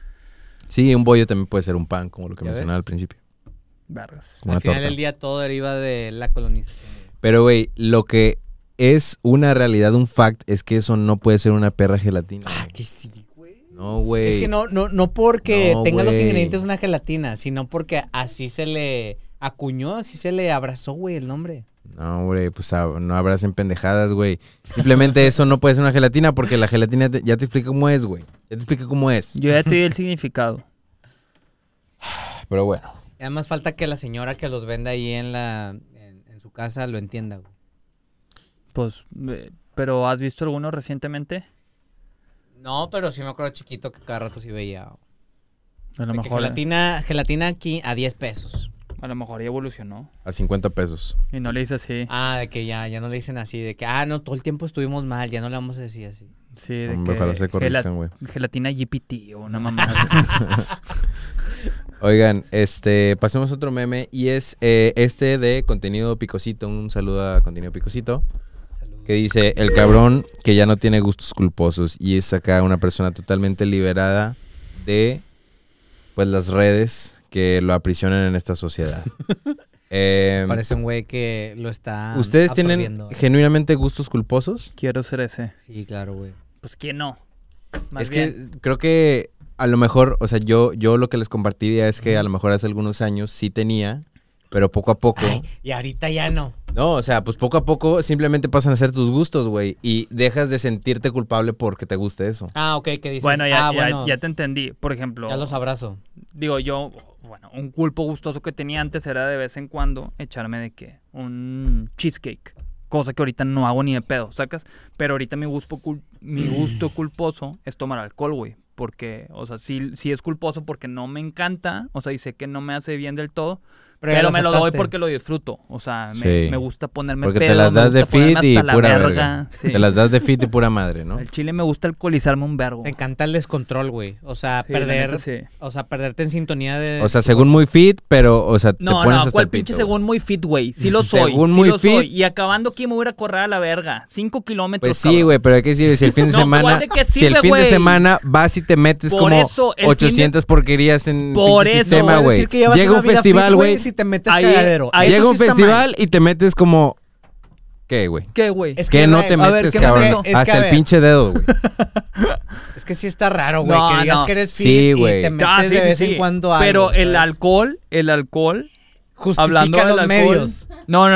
Sí, un bollo también puede ser un pan, como lo que ¿Ya mencionaba ves? al principio. Vergas. Como Al una final torta. del día todo deriva de la colonización. güey. Pero, güey, lo que es una realidad, un fact, es que eso no puede ser una perra gelatina. Ah, güey. que sí, güey. No, güey. Es que no porque No, tenga los güey. ingredientes de una gelatina, sino porque así se le acuñó, así se le abrazó, güey, el nombre. No, güey, pues no abracen pendejadas, güey. Simplemente eso no puede ser una gelatina porque la gelatina ya te explica cómo es, güey. Ya te explica cómo es. Yo ya te di el significado. Pero bueno. Y además falta que la señora que los vende ahí en su casa lo entienda, güey. Pues, ¿pero has visto alguno recientemente? No, pero sí me acuerdo chiquito que cada rato sí veía. A lo De que mejor, gelatina aquí a 10 pesos. a lo mejor ya evolucionó. A 50 pesos. Y no le dice así. Ah, de que ya no le dicen así, de que, no, todo el tiempo estuvimos mal, ya no le vamos a decir así. Sí, de Hombre, que ojalá se corrijan, güey. gelatina GPT o una mamá. así. Oigan, pasemos a otro meme y es este de Contenido Picosito. Un saludo a Contenido Picosito. Saludos. Que dice, el cabrón que ya no tiene gustos culposos. Y es acá una persona totalmente liberada de, pues, las redes que lo aprisionan en esta sociedad. Parece un güey que lo está ¿Ustedes tienen absorbiendo. genuinamente gustos culposos? Quiero ser ese. Sí, claro, güey. Pues, ¿quién no? Más Es bien. que creo que a lo mejor, o sea, yo lo que les compartiría es que a lo mejor hace algunos años sí tenía, pero poco a poco... Ay, y ahorita ya no. No, o sea, pues poco a poco simplemente pasan a ser tus gustos, güey. Y dejas de sentirte culpable porque te guste eso. Ah, ok, que dices, Bueno, bueno, ya te entendí. Por ejemplo, ya los abrazo. digo yo, bueno, un culpo gustoso que tenía antes era de vez en cuando echarme de que un cheesecake. Cosa que ahorita no hago ni de pedo, ¿sacas? Pero ahorita mi gusto culposo es tomar alcohol, güey. Porque, o sea, sí es culposo porque no me encanta, o sea, y sé que no me hace bien del todo. Pero me lo doy porque lo disfruto. O sea, Sí. me gusta ponerme Porque pedo, te las me das de gusta ponerme fit y hasta la pura verga. Sí. Te las das de fit y pura madre, ¿no? El chile me gusta alcoholizarme un vergo. Te encanta el descontrol, güey. O sea, Sí, la perder, neta, sí. o sea, perderte en sintonía de... O sea, según muy fit, pero, o sea, te No, pones no, hasta ¿cuál el pinche pito, según muy fit, güey? Sí lo soy, Según sí muy lo soy. fit. Y acabando aquí me voy a ir a correr a la verga. 5 kilómetros, Pues sí, cabrón. güey, pero hay que decir, si el fin de No, semana, ¿cuál de que si sirve, el fin de güey? semana vas y te metes Por como eso, el fin de- 800 porquerías en Por pinche eso. sistema, Puedes güey. decir que llevas Llega una un vida festival, fit, güey. Si te metes Ahí- cagadero. ahí- Llega Eso un sí está festival mal. y te metes como... ¿Qué, güey? ¿Qué, güey? Es ¿Qué no güey, te a ver, metes, ¿qué me cabrón? meto? Es que, Hasta a el ver. pinche dedo, güey. Es que sí está raro, güey, No, que digas no. que eres fit Sí, y güey. te metes Ah, sí, de sí, vez sí. en cuando algo, Pero el ¿sabes? alcohol, Justifica hablando los del alcohol, medios.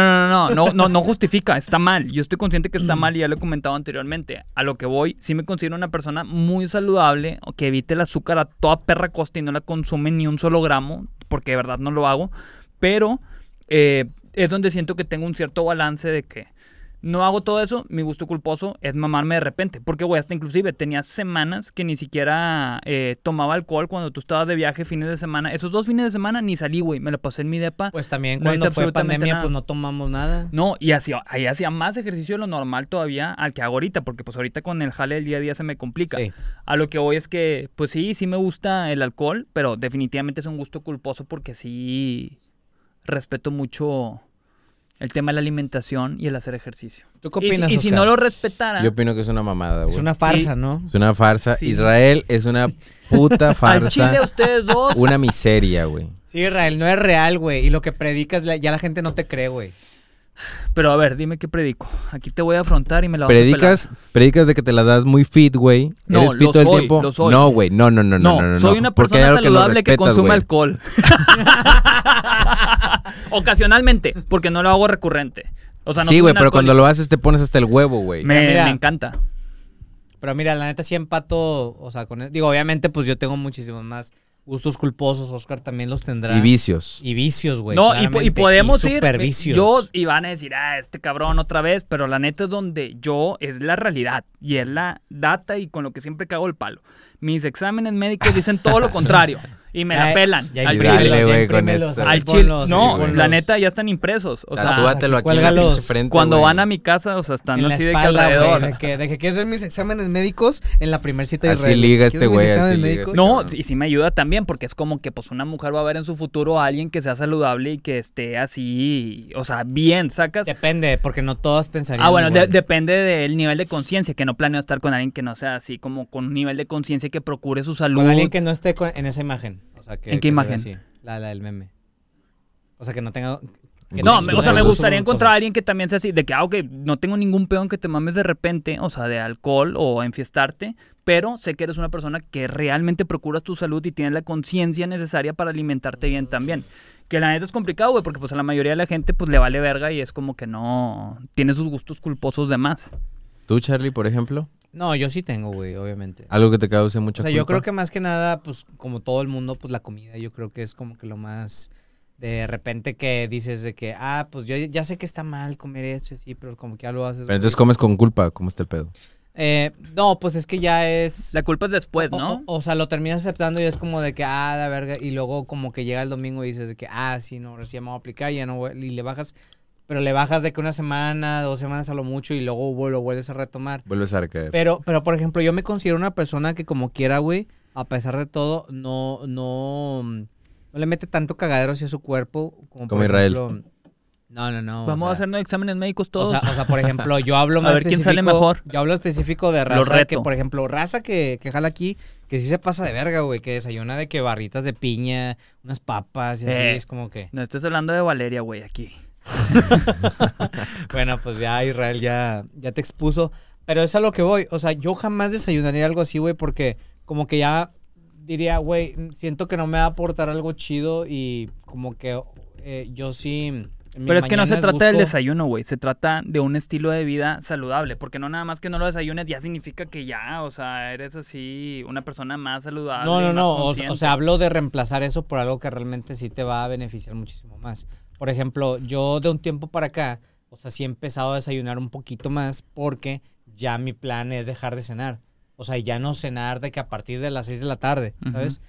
no justifica, está mal. Yo estoy consciente que está mal y ya lo he comentado anteriormente. A lo que voy, sí me considero una persona muy saludable, que evite el azúcar a toda perra costa y no la consume ni un solo gramo, porque de verdad no lo hago. Pero es donde siento que tengo un cierto balance de que no hago todo eso, mi gusto culposo es mamarme de repente. Porque, güey, hasta inclusive tenía semanas que ni siquiera tomaba alcohol cuando tú estabas de viaje fines de semana. Esos 2 fines de semana ni salí, güey. Me la pasé en mi depa. Pues también No hice cuando fue absolutamente pandemia, nada. pues no tomamos nada. No, y ahí hacía más ejercicio de lo normal todavía al que hago ahorita. Porque pues ahorita con el jale del día a día se me complica. Sí. A lo que voy es que, pues sí me gusta el alcohol. Pero definitivamente es un gusto culposo porque sí respeto mucho el tema de la alimentación y el hacer ejercicio. ¿Tú qué opinas, y si Oscar? no lo respetara... Yo opino que es una mamada, güey. Es una farsa, Sí. ¿no? Es una farsa. Sí. Israel es una puta Al chile farsa. ustedes dos... Una miseria, güey. Sí, Israel, no es real, güey. Y lo que predicas, ya la gente no te cree, güey. Pero a ver, dime qué predico. Aquí te voy a afrontar y me la vas a pelar. Predicas de que te la das muy fit, güey. No, ¿Eres fit lo todo el soy, tiempo? lo soy. No, güey. No. No, soy una Porque hay persona algo que no saludable que respetas, consume güey. alcohol. Ocasionalmente, porque no lo hago recurrente. O sea, no Sí, soy güey, un pero cuando alcohólico. lo haces te pones hasta el huevo, güey. Mira. Me encanta. Pero mira, la neta sí empato, o sea, con... Digo, obviamente, pues yo tengo muchísimos más gustos culposos. Oscar también los tendrá. Y vicios. Y vicios, güey. No, claramente. y podemos ir. Supervicios. Y van a decir, este cabrón otra vez, pero la neta es donde yo es la realidad y es la data y con lo que siempre cago el palo. Mis exámenes médicos dicen todo lo contrario y me la pelan Ya al imprímelos, Dale, chile. güey, ya con imprímelos, eso. aquí Al chile. ponlos, No, sí, ponlos. la neta ya están impresos. O sea, Tatúatelo aquí en la cuélgalos. pinche frente, cuando güey. van a mi casa, o sea, están En la así de que espalda, alrededor. güey, de que quieres ver mis exámenes médicos en la primer cita de Así Israel. liga ¿Quieres este ver mis güey, exámenes así liga médicos? este No, cabrón. y sí me ayuda también, porque es como que pues una mujer va a ver en su futuro a alguien que sea saludable y que esté así, o sea, bien, sacas. Depende, porque no todas pensarían Ah, bueno, igual. depende del nivel de conciencia, que no planeo estar con alguien que no sea así, como con un nivel de conciencia que procure su salud. Con alguien que no esté en esa imagen. O sea, que, ¿En qué que se vea imagen? así, la del meme. O sea, que no tenga... que No, tenga o sea, me gustos gustaría encontrar a culposos. alguien que también sea así, de que, ok, no tengo ningún pedo en que te mames de repente, o sea, de alcohol o enfiestarte, pero sé que eres una persona que realmente procuras tu salud y tienes la conciencia necesaria para alimentarte bien también. Que la neta es complicado, güey, porque pues a la mayoría de la gente pues le vale verga y es como que no tiene sus gustos culposos de más. ¿Tú, Charlie, por ejemplo? No, yo sí tengo, güey, obviamente. Algo que te cause mucha O sea, culpa. yo creo que más que nada, pues, como todo el mundo, pues, la comida, yo creo que es como que lo más... De repente que dices de que, pues, yo ya sé que está mal comer esto y así, pero como que ya lo haces. Pero entonces comes con culpa. ¿Cómo está el pedo? No, pues es que ya es... La culpa es después, ¿no? O sea, lo terminas aceptando y es como de que, la verga, y luego como que llega el domingo y dices de que, sí, no, recién me voy a aplicar, ya no voy, y le bajas, pero le bajas de que 1 semana, 2 semanas a lo mucho y luego lo vuelves a retomar. Vuelves a recaer. Pero, por ejemplo, yo me considero una persona que como quiera, güey, a pesar de todo, no le mete tanto cagadero hacia su cuerpo como por Israel. ejemplo, no. Vamos o sea, a hacernos exámenes médicos todos. o sea, por ejemplo, yo hablo más ver quién sale específico- mejor. Yo hablo específico de Lo raza reto. que, por ejemplo, raza que jala aquí, que sí se pasa de verga, güey, que desayuna de que barritas de piña, unas papas y así, es como que... No estés hablando de Valeria, güey, aquí. Bueno, pues ya Israel ya te expuso, pero es a lo que voy, o sea, yo jamás desayunaría algo así, güey, porque como que ya diría, güey, siento que no me va a aportar algo chido y como que yo sí... en mis Pero es que no se mañanas trata del busco- desayuno, güey. Se trata de un estilo de vida saludable. Porque no nada más que no lo desayunes ya significa que ya, o sea, eres así una persona más saludable. No, y más o consciente. sea, hablo de reemplazar eso por algo que realmente sí te va a beneficiar muchísimo más. Por ejemplo, yo de un tiempo para acá, o sea, sí he empezado a desayunar un poquito más porque ya mi plan es dejar de cenar. O sea, ya no cenar de que a partir de las 6 de la tarde, ¿sabes?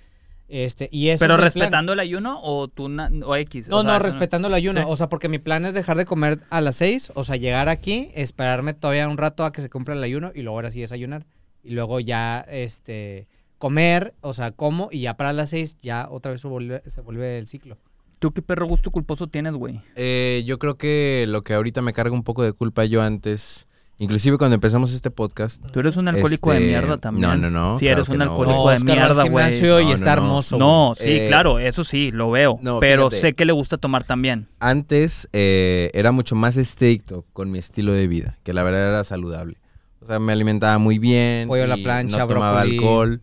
Y eso Pero es el plan. respetando el ayuno o tú o X. No, o sea, eso respetando el ayuno. Sí. O sea, porque mi plan es dejar de comer a las 6, o sea, llegar aquí, esperarme todavía un rato a que se cumpla el ayuno y luego ahora sí desayunar. Y luego ya, comer, o sea, como y ya para las 6 ya otra vez se vuelve el ciclo. ¿Tú qué perro gusto culposo tienes, güey? Yo creo que lo que ahorita me carga un poco de culpa yo antes, inclusive cuando empezamos este podcast. Tú eres un alcohólico de mierda también. No. Sí, claro eres que un no, alcohólico güey. de Oscar va al mierda, güey. gimnasio y No, está no. hermoso. No, sí, Eh, claro, eso sí, lo veo. no, pero fíjate. sé que le gusta tomar también. Antes era mucho más estricto con mi estilo de vida, que la verdad era saludable. O sea, me alimentaba muy bien. Pollo a la y plancha, no tomaba brócoli. alcohol.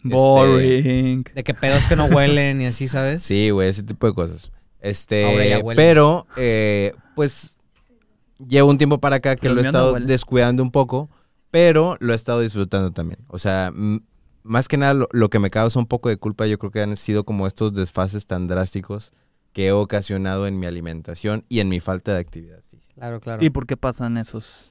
Boring. De que pedos que no huelen y así, ¿sabes? Sí, güey, ese tipo de cosas. Ahora ya huele. Pero, pues, llevo un tiempo para acá que El lo he mío no estado huele. descuidando un poco, pero lo he estado disfrutando también. O sea, más que nada lo que me causa un poco de culpa, yo creo que han sido como estos desfases tan drásticos que he ocasionado en mi alimentación y en mi falta de actividad física. Claro. ¿Y por qué pasan esos?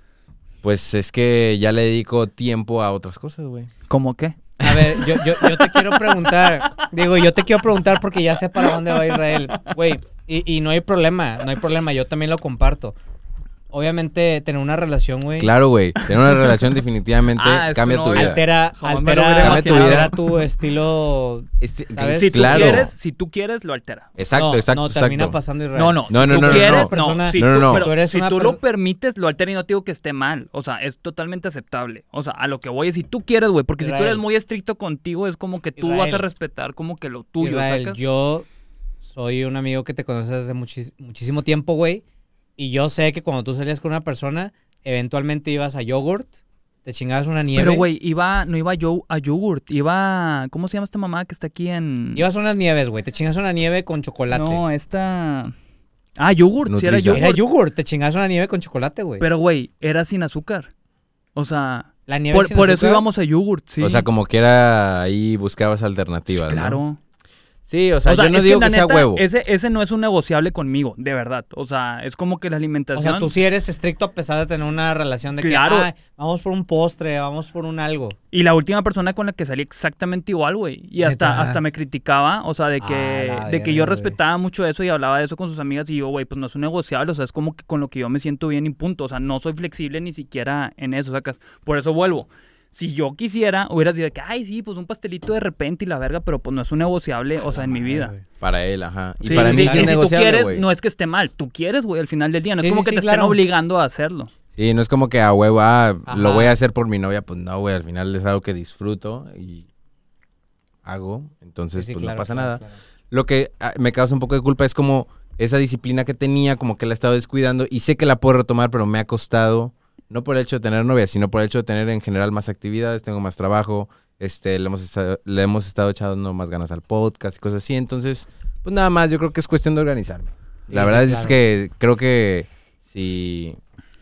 Pues es que ya le dedico tiempo a otras cosas, güey. ¿Cómo qué? A ver, yo te quiero preguntar. Digo, yo te quiero preguntar porque ya sé para dónde va Israel. Güey, y no hay problema, yo también lo comparto. Obviamente, tener una relación, güey, Claro, güey. Tener una relación definitivamente Ah, es que cambia no, tu vida. Jamás me lo hubiera Cambia tu imaginado. vida. tu estilo. ¿Sabes? Si claro. si tú quieres, lo altera. Exacto, no, exacto, no, termina exacto. pasando Israel. No. No, si no, tú no, no, quieres, no. Si No, no, tú, no. pero Tú eres si una tú lo perso- permites, lo altera y no te digo que esté mal. O sea, es totalmente aceptable. O sea, a lo que voy es si tú quieres, güey. Porque si tú Israel. eres muy estricto contigo, es como que tú vas a Israel. respetar como que lo tuyo, Israel, ¿sacas? yo soy un amigo que te conoces desde muchísimo tiempo, güey. Y yo sé que cuando tú salías con una persona, eventualmente ibas a yogurt, te chingabas una nieve. Pero, güey, no iba yo a yogurt. Iba... ¿Cómo se llama esta mamá que está aquí en...? Ibas a unas nieves, güey. Te chingas una nieve con chocolate. No, esta... Ah, yogurt. Sí, era Nutriza. yogurt. Era yogurt, te chingas una nieve con chocolate, güey. Pero, güey, era sin azúcar. O sea... La nieve Por, sin por eso azúcar, íbamos a yogurt, sí. O sea, como que era ahí buscabas alternativas, ¿no? Claro. Sí, o sea, yo no es digo la que sea neta, huevo. Ese no es un negociable conmigo, de verdad. O sea, es como que la O alimentación... sea, tú sí eres estricto a pesar de tener una relación de Claro. que, "Ay, vamos por un postre, vamos por un algo". Y la última persona con la que salí exactamente igual, güey. Y ¿Neta? hasta me criticaba, o sea, de que, Ah, la de que yo verga, respetaba mucho eso y hablaba de eso con sus amigas. Y yo, güey, pues no es un negociable, o sea, es como que con lo que yo me siento bien y punto. O sea, no soy flexible ni siquiera en eso, sacas. Por eso vuelvo. Si yo quisiera, hubiera sido de que, ay, sí, pues un pastelito de repente y la verga, pero pues no es un negociable, o sea, en mi vida. Para él, ajá. Y Sí, para sí, mí sí, sí y es si tú negociable, quieres, güey. no es que esté mal. Tú quieres, güey, al final del día. No es Sí, como sí, que sí, te estén claro. obligando a hacerlo. Sí, no es como que a huevo, lo Ajá. voy a hacer por mi novia. Pues no, güey, al final es algo que disfruto y hago. Entonces, Sí, pues claro, no pasa claro, nada. claro. Lo que me causa un poco de culpa es como esa disciplina que tenía, como que la he estado descuidando y sé que la puedo retomar, pero me ha costado, no por el hecho de tener novia, sino por el hecho de tener en general más actividades, tengo más trabajo, le hemos estado echando más ganas al podcast y cosas así, entonces, pues nada más, yo creo que es cuestión de organizarme. Sí, La sí, verdad es claro. que creo que si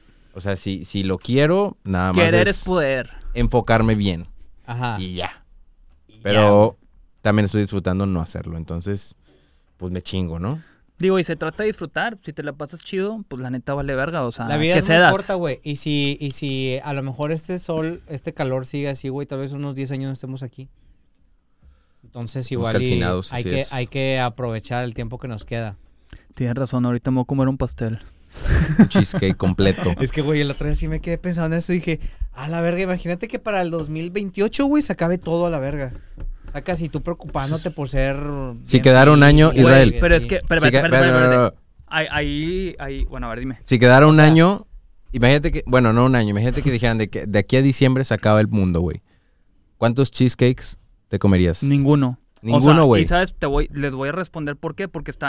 lo quiero, nada más Querer es es poder. enfocarme bien Ajá. y ya. Y ya, Pero también estoy disfrutando no hacerlo, entonces, pues me chingo, ¿no? Digo, y se trata de disfrutar. Si te la pasas chido, pues la neta vale verga. O sea, La vida que es muy cedas. corta, güey. Y si a lo mejor este calor sigue así, güey, tal vez unos 10 años no estemos aquí. Entonces Estamos igual y calcinados, hay así que, es. hay que aprovechar el tiempo que nos queda. Tienes razón, ahorita me voy a comer un pastel. Un cheesecake completo. Es que, güey, el otro día sí me quedé pensando en eso y dije, a la verga, imagínate que para el 2028, güey, se acabe todo a la verga. Sacas y tú preocupándote por ser... Si bien quedara un feliz, año, güey, Israel. así. Pero es que, espérate, Sí, espérate. Ahí, bueno, a ver, dime. Si quedara un sea- año, imagínate que, bueno, no un año, imagínate que dijeran de que de aquí a diciembre se acaba el mundo, güey. ¿Cuántos cheesecakes te comerías? Ninguno. Ninguno, O sea, güey. y sabes, les voy a responder por qué. Porque está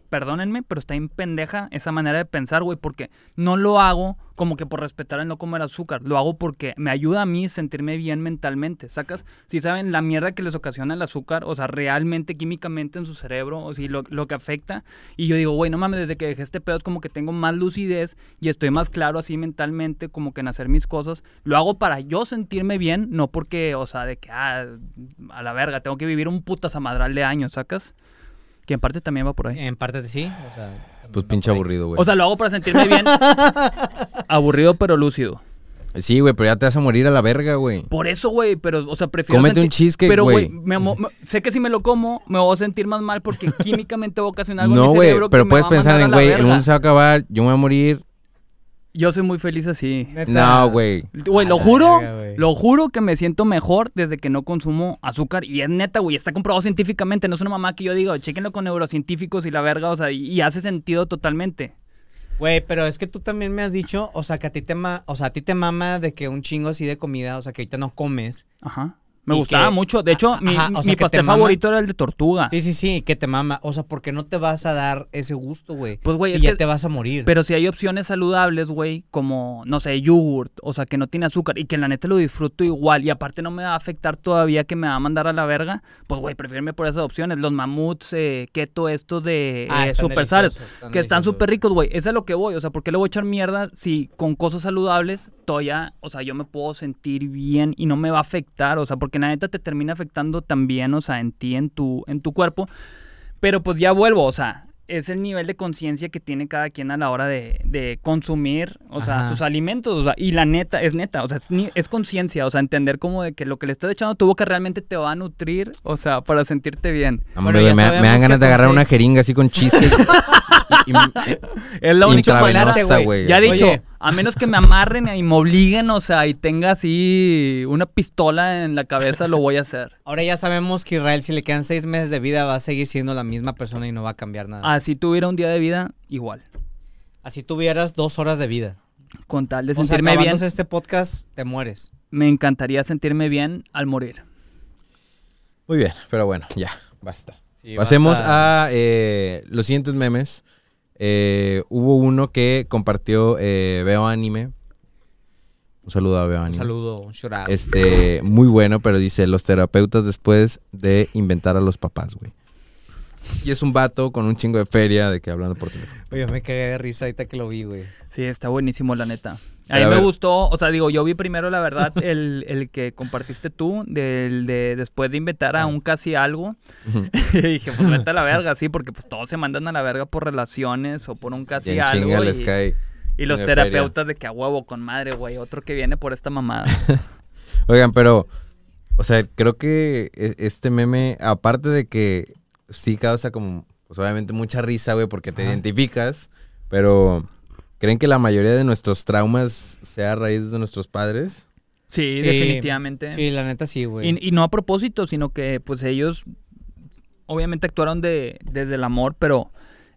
perdónenme, pero está bien pendeja esa manera de pensar, güey, porque no lo hago como que por respetar el no comer azúcar, lo hago porque me ayuda a mí sentirme bien mentalmente, ¿sacas? Si saben la mierda que les ocasiona el azúcar, o sea, realmente, químicamente en su cerebro, o si lo que afecta, y yo digo, güey, no mames, desde que dejé este pedo es como que tengo más lucidez y estoy más claro así mentalmente, como que en hacer mis cosas, lo hago para yo sentirme bien, no porque, o sea, de que, a la verga, tengo que vivir un putazamadral de años, ¿sacas? Que en parte también va por ahí. En parte sí, o sea... Pues pinche aburrido, güey. O sea, lo hago para sentirme bien. Aburrido pero lúcido. Sí, güey, pero ya te vas a morir a la verga, güey. Por eso, güey, pero, o sea, prefiero Cómete un cheesecake, pero, güey. Sé que si me lo como, me voy a sentir más mal porque químicamente voy a ocasionar algo No, en mi güey, cerebro pero que me puedes va a pensar mandar en, a la güey, el verga. mundo se va a acabar, yo me voy a morir. Yo soy muy feliz así. Neta. No, güey. Güey, A lo la juro, verga, güey. lo juro que me siento mejor desde que no consumo azúcar. Y es neta, güey, está comprobado científicamente. No es una mamá que yo digo, chéquenlo con neurocientíficos y la verga, o sea, y hace sentido totalmente. Güey, pero es que tú también me has dicho, o sea, que a ti te mama de que un chingo así de comida, o sea, que ahorita no comes. Ajá. Me Y gustaba que- mucho. De hecho, Ajá, o sea, mi que te pastel mama. favorito era el de tortuga. Sí, que te mama. O sea, ¿por qué no te vas a dar ese gusto, güey? Pues, güey, si es ya que- te vas a morir. Pero si hay opciones saludables, güey, como, no sé, yogurt, o sea, que no tiene azúcar y que la neta lo disfruto igual y aparte no me va a afectar todavía que me va a mandar a la verga, pues, güey, prefiero irme por esas opciones. Los mamuts, keto, estos de Están super sales, deliciosos, que están deliciosos. súper ricos, güey. Eso es a lo que voy, o sea, ¿por qué le voy a echar mierda si con cosas saludables todavía, o sea, yo me puedo sentir bien y no me va a afectar? O sea, porque la neta te termina afectando también, o sea, en ti, en tu cuerpo. Pero pues ya vuelvo, o sea, es el nivel de conciencia que tiene cada quien a la hora de consumir, o sea, Ajá. sus alimentos, o sea, y la neta, o sea, es conciencia, o sea, entender como de que lo que le estás echando a tu boca realmente te va a nutrir, o sea, para sentirte bien. Hombre, Bueno, güey, ya me sabemos dan que ganas de agarrar una entonces- jeringa así con cheesecake. Es la única Intravenosa, manera, güey. ya he así. dicho, Oye. a menos que me amarren y me obliguen, o sea, y tenga así una pistola en la cabeza, lo voy a hacer. Ahora ya sabemos que Israel, si le quedan 6 meses de vida, va a seguir siendo la misma persona y no va a cambiar nada. Así tuviera un día de vida, igual. Así tuvieras 2 horas de vida. Con tal de O sea, sentirme bien, acabándose este podcast, te mueres. me encantaría sentirme bien al morir. Muy bien, pero bueno, ya, basta. Sí, Pasemos basta. a los siguientes memes. Hubo uno que compartió Veo Anime. Un saludo a Veo Un Anime. saludo, un shout out. Muy bueno, pero dice los terapeutas después de inventar a los papás, güey. Y es un vato con un chingo de feria de que hablando por teléfono. Oye, me cagué de risa ahorita que lo vi, güey. Sí, está buenísimo, la neta. A Pero mí a me ver. gustó, o sea, digo, yo vi primero, la verdad, el que compartiste tú, de después de inventar a un casi algo. Y dije, pues vete a la verga, sí, porque pues todos se mandan a la verga por relaciones o por un Y casi en algo. chinga les cae. Y los chingo de feria. terapeutas de que a huevo con madre, güey, otro que viene por esta mamada. Oigan, pero, o sea, creo que este meme, aparte de que sí causa como, pues obviamente mucha risa, güey, porque te identificas, pero ¿creen que la mayoría de nuestros traumas sea a raíz de nuestros padres? Sí, Sí, definitivamente. Sí, la neta sí, güey. Y no a propósito, sino que pues ellos obviamente actuaron desde el amor, pero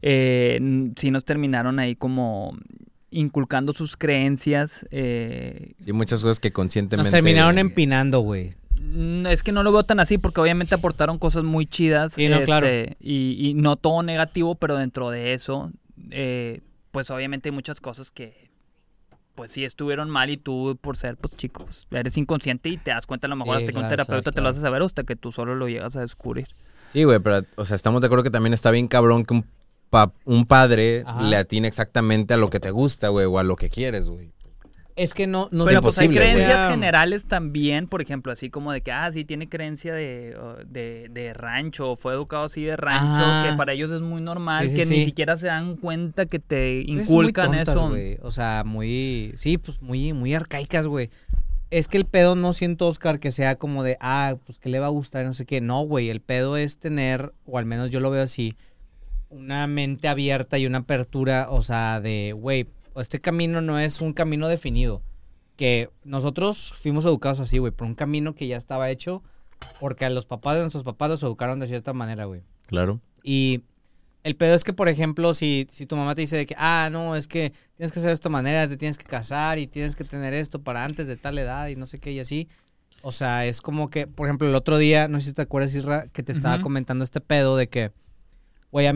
sí nos terminaron ahí como inculcando sus creencias. Sí, muchas cosas que conscientemente... Nos terminaron empinando, güey. Es que no lo veo tan así porque obviamente aportaron cosas muy chidas. Sí, no, claro. Y no todo negativo, pero dentro de eso, pues obviamente hay muchas cosas que pues sí estuvieron mal y tú por ser pues chico, pues, eres inconsciente y te das cuenta a lo mejor Sí, hasta que un claro, terapeuta claro, te lo claro. hace saber o hasta que tú solo lo llegas a descubrir. Sí, güey, pero, o sea, estamos de acuerdo que también está bien cabrón que un padre Ajá. le atine exactamente a lo que te gusta, güey, o a lo que quieres, güey. Es que no Pero sé, pues hay imposible, creencias sea- generales también, por ejemplo, así como de que, sí, tiene creencia de rancho, fue educado así de rancho, Ah. que para ellos es muy normal, Sí, sí, que sí. ni siquiera se dan cuenta que te Es muy inculcan tontas, eso. güey. O sea, muy... Sí, pues muy arcaicas, güey. Es que el pedo no siento, Oscar, que sea como de, pues que le va a gustar, no sé qué. No, güey, el pedo es tener, o al menos yo lo veo así, una mente abierta y una apertura, o sea, de, güey, este camino no es un camino definido. Que nosotros fuimos educados así, güey, por un camino que ya estaba hecho, porque a los papás de nuestros papás los educaron de cierta manera, güey. Claro. Y el pedo es que, por ejemplo, si tu mamá te dice de que, no, es que tienes que hacer de esta manera, te tienes que casar y tienes que tener esto para antes de tal edad y no sé qué y así. O sea, es como que, por ejemplo, el otro día, no sé si te acuerdas, Isra, que te estaba Ujú. comentando este pedo de que, güey, a mí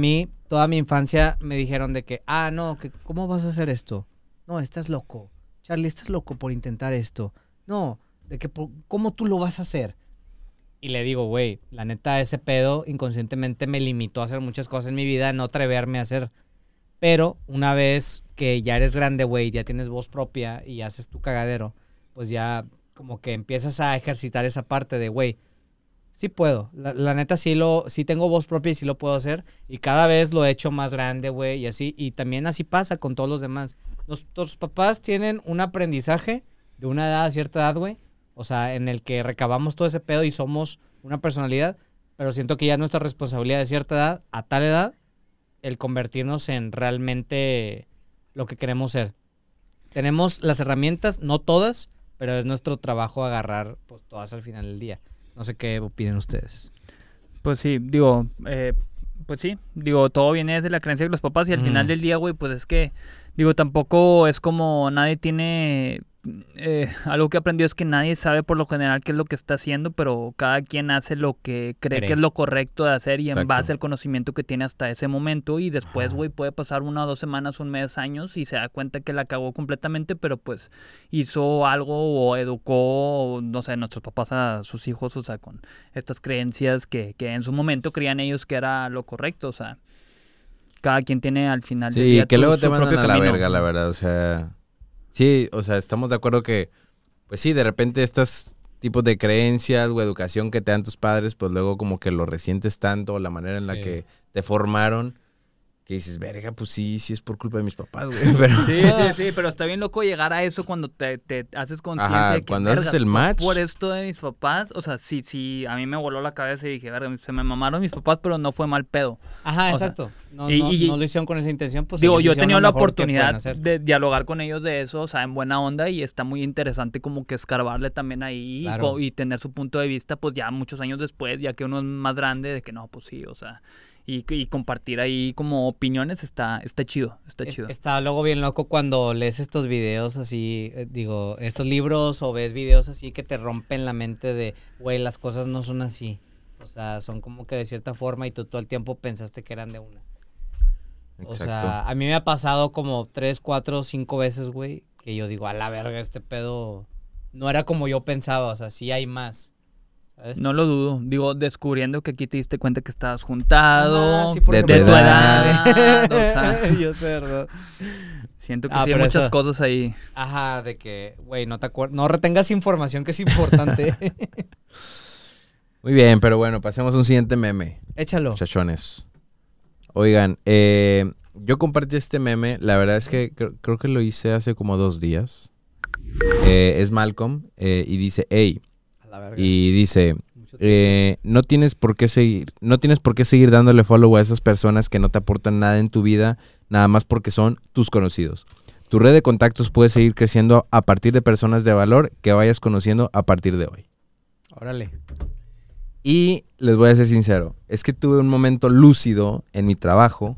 toda mi infancia me dijeron de que, no, que ¿cómo vas a hacer esto? No, estás loco. Charlie, estás loco por intentar esto. No, de que ¿cómo tú lo vas a hacer? Y le digo, güey, la neta, ese pedo inconscientemente me limitó a hacer muchas cosas en mi vida, no atreverme a hacer. Pero una vez que ya eres grande, güey, ya tienes voz propia y haces tu cagadero, pues ya como que empiezas a ejercitar esa parte de, güey, sí puedo. La neta, sí tengo voz propia y sí lo puedo hacer. Y cada vez lo he hecho más grande, güey, y así. Y también así pasa con todos los demás. Nuestros papás tienen un aprendizaje de una edad a cierta edad, güey. O sea, en el que recabamos todo ese pedo y somos una personalidad, pero siento que ya es nuestra responsabilidad de cierta edad, a tal edad, el convertirnos en realmente lo que queremos ser. Tenemos las herramientas, no todas, pero es nuestro trabajo agarrar pues todas al final del día. No sé qué opinan ustedes. Pues sí, digo, todo viene desde la creencia de los papás y al final del día, güey, pues es que, digo, tampoco es como nadie tiene... algo que he aprendido es que nadie sabe por lo general qué es lo que está haciendo, pero cada quien hace lo que cree que es lo correcto de hacer y en base al conocimiento que tiene hasta ese momento y después, güey, puede pasar 1 o 2 semanas, un mes, años y se da cuenta que la cagó completamente, pero pues hizo algo o educó, no sé, nuestros papás a sus hijos, o sea, con estas creencias que en su momento creían ellos que era lo correcto, o sea, cada quien tiene al final del día sí, que luego te su mandan propio a la camino. verga, la verdad, o sea... Sí, o sea, estamos de acuerdo que, pues sí, de repente estos tipos de creencias o educación que te dan tus padres, pues luego como que lo resientes tanto, la manera en la que te formaron, que dices, verga, pues sí es por culpa de mis papás, güey. Pero... Sí, pero está bien loco llegar a eso cuando te haces conciencia de que, cuando haces el match. Por esto de mis papás, o sea, sí, a mí me voló la cabeza y dije, verga, se me mamaron mis papás, pero no fue mal pedo. Ajá, o exacto. Sea, no lo hicieron con esa intención, pues... Digo, yo he tenido la oportunidad de dialogar con ellos de eso, o sea, en buena onda, y está muy interesante como que escarbarle también ahí claro. y tener su punto de vista, pues ya muchos años después, ya que uno es más grande, de que no, pues sí, o sea... Y compartir ahí como opiniones está chido, chido. Está luego bien loco cuando lees estos videos así, estos libros o ves videos así que te rompen la mente de, güey, las cosas no son así. O sea, son como que de cierta forma y tú todo el tiempo pensaste que eran de una. Exacto. O sea, a mí me ha pasado como 3, 4, 5 veces, güey, que yo digo, a la verga, este pedo no era como yo pensaba, o sea, sí hay más. ¿Sabes? No lo dudo. Digo, descubriendo que aquí te diste cuenta que estabas juntado, sí, de tu edad. O sea, yo sé, ¿verdad? Siento que sí hay muchas cosas ahí. Ajá, de que, güey, no retengas información que es importante. Muy bien, pero bueno, pasemos a un siguiente meme. Échalo. Chachones. Oigan, yo compartí este meme, la verdad es que creo que lo hice hace como 2 días. Es Malcolm y dice, hey... Y dice, no tienes por qué seguir dándole follow a esas personas que no te aportan nada en tu vida, nada más porque son tus conocidos. Tu red de contactos puede seguir creciendo a partir de personas de valor que vayas conociendo a partir de hoy. Órale. Y les voy a ser sincero, es que tuve un momento lúcido en mi trabajo.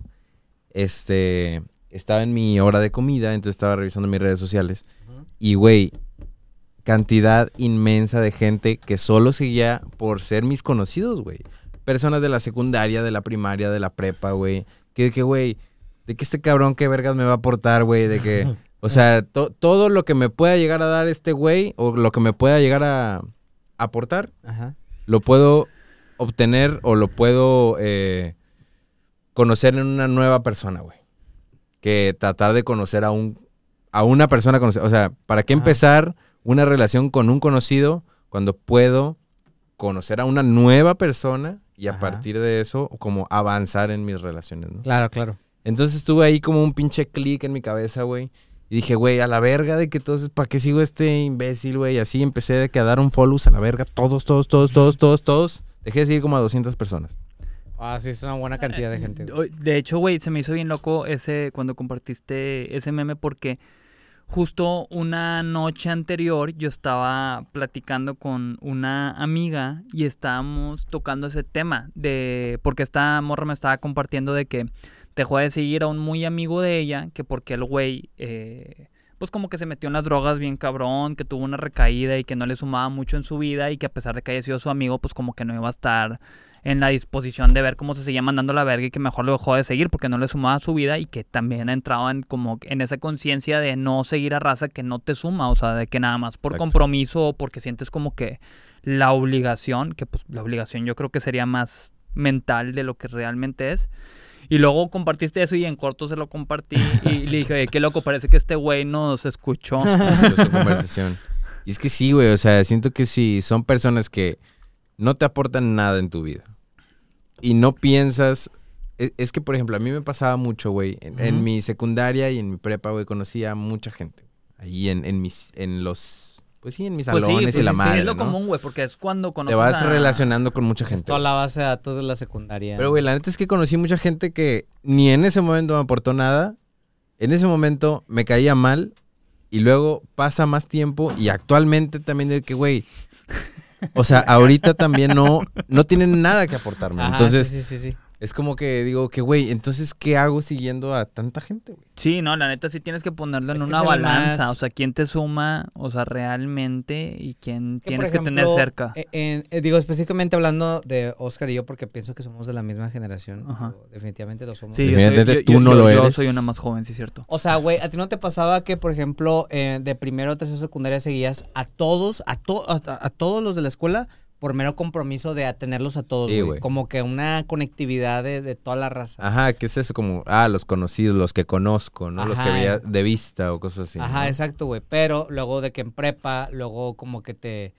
Estaba en mi hora de comida, entonces estaba revisando mis redes sociales. Y güey, cantidad inmensa de gente que solo seguía por ser mis conocidos, güey. Personas de la secundaria, de la primaria, de la prepa, güey. Que güey, de que este cabrón qué vergas me va a aportar, güey. De que, o sea, todo lo que me pueda llegar a dar este güey, o lo que me pueda llegar a aportar, lo puedo obtener o lo puedo conocer en una nueva persona, güey. Que tratar de conocer a una persona conocida. O sea, ¿para qué empezar una relación con un conocido cuando puedo conocer a una nueva persona y a partir de eso como avanzar en mis relaciones, ¿no? Claro. Entonces estuve ahí como un pinche clic en mi cabeza, güey. Y dije, güey, a la verga de que entonces, ¿para qué sigo este imbécil, güey? Y así empecé a dar un follows a la verga. Todos. Dejé de seguir como a 200 personas. Sí, es una buena cantidad de gente, güey. De hecho, güey, se me hizo bien loco cuando compartiste ese meme porque... Justo una noche anterior yo estaba platicando con una amiga y estábamos tocando ese tema porque esta morra me estaba compartiendo de que dejó de seguir a un muy amigo de ella, que porque el güey pues como que se metió en las drogas bien cabrón, que tuvo una recaída y que no le sumaba mucho en su vida y que a pesar de que haya sido su amigo, pues como que no iba a estar en la disposición de ver cómo se seguía mandando la verga y que mejor lo dejó de seguir porque no le sumaba a su vida y que también ha entrado en como en esa conciencia de no seguir a raza que no te suma, o sea, de que nada más por Exacto. compromiso o porque sientes como que la obligación, que pues la obligación yo creo que sería más mental de lo que realmente es. Y luego compartiste eso y en corto se lo compartí y le dije, oye, qué loco, parece que este güey nos escuchó. Esa conversación. Y es que sí, güey, o sea, siento que si son personas que no te aportan nada en tu vida y no piensas... Es que, por ejemplo, a mí me pasaba mucho, güey, en mi secundaria y en mi prepa, güey, conocía a mucha gente. Ahí en mis salones Pues y la madre, es lo ¿no? común, güey, porque es cuando Te conoces vas a... relacionando con mucha Es gente. toda la base de datos de la secundaria. Pero, güey, la neta es que conocí mucha gente que ni en ese momento me aportó nada. En ese momento me caía mal. Y luego pasa más tiempo. Y actualmente también digo que, güey... O sea, ahorita también no tienen nada que aportarme. Ajá, Entonces, sí. es como que digo que, güey, entonces, ¿qué hago siguiendo a tanta gente, güey? Sí, no, la neta sí tienes que ponerlo en Es que una es el balanza, más- o sea, quién te suma, o sea, realmente y quién Que, tienes por que tener ejemplo, cerca. Digo, específicamente hablando de Oscar y yo, porque pienso que somos de la misma generación. Ajá. Digo, definitivamente lo somos. Sí, definitivamente tú no lo Yo eres. soy una más joven, sí, cierto. O sea, güey, ¿a ti no te pasaba que, por ejemplo, de primero a tercero secundaria seguías a todos los de la escuela por mero compromiso de atenerlos a todos, Sí, güey? güey. Como que una conectividad de toda la raza. Ajá, ¿qué es eso? Como, los conocidos, los que conozco, ¿no? Los que Ajá, veía de vista o cosas así. Ajá, ¿no? exacto, güey. Pero luego de que en prepa, luego como que te...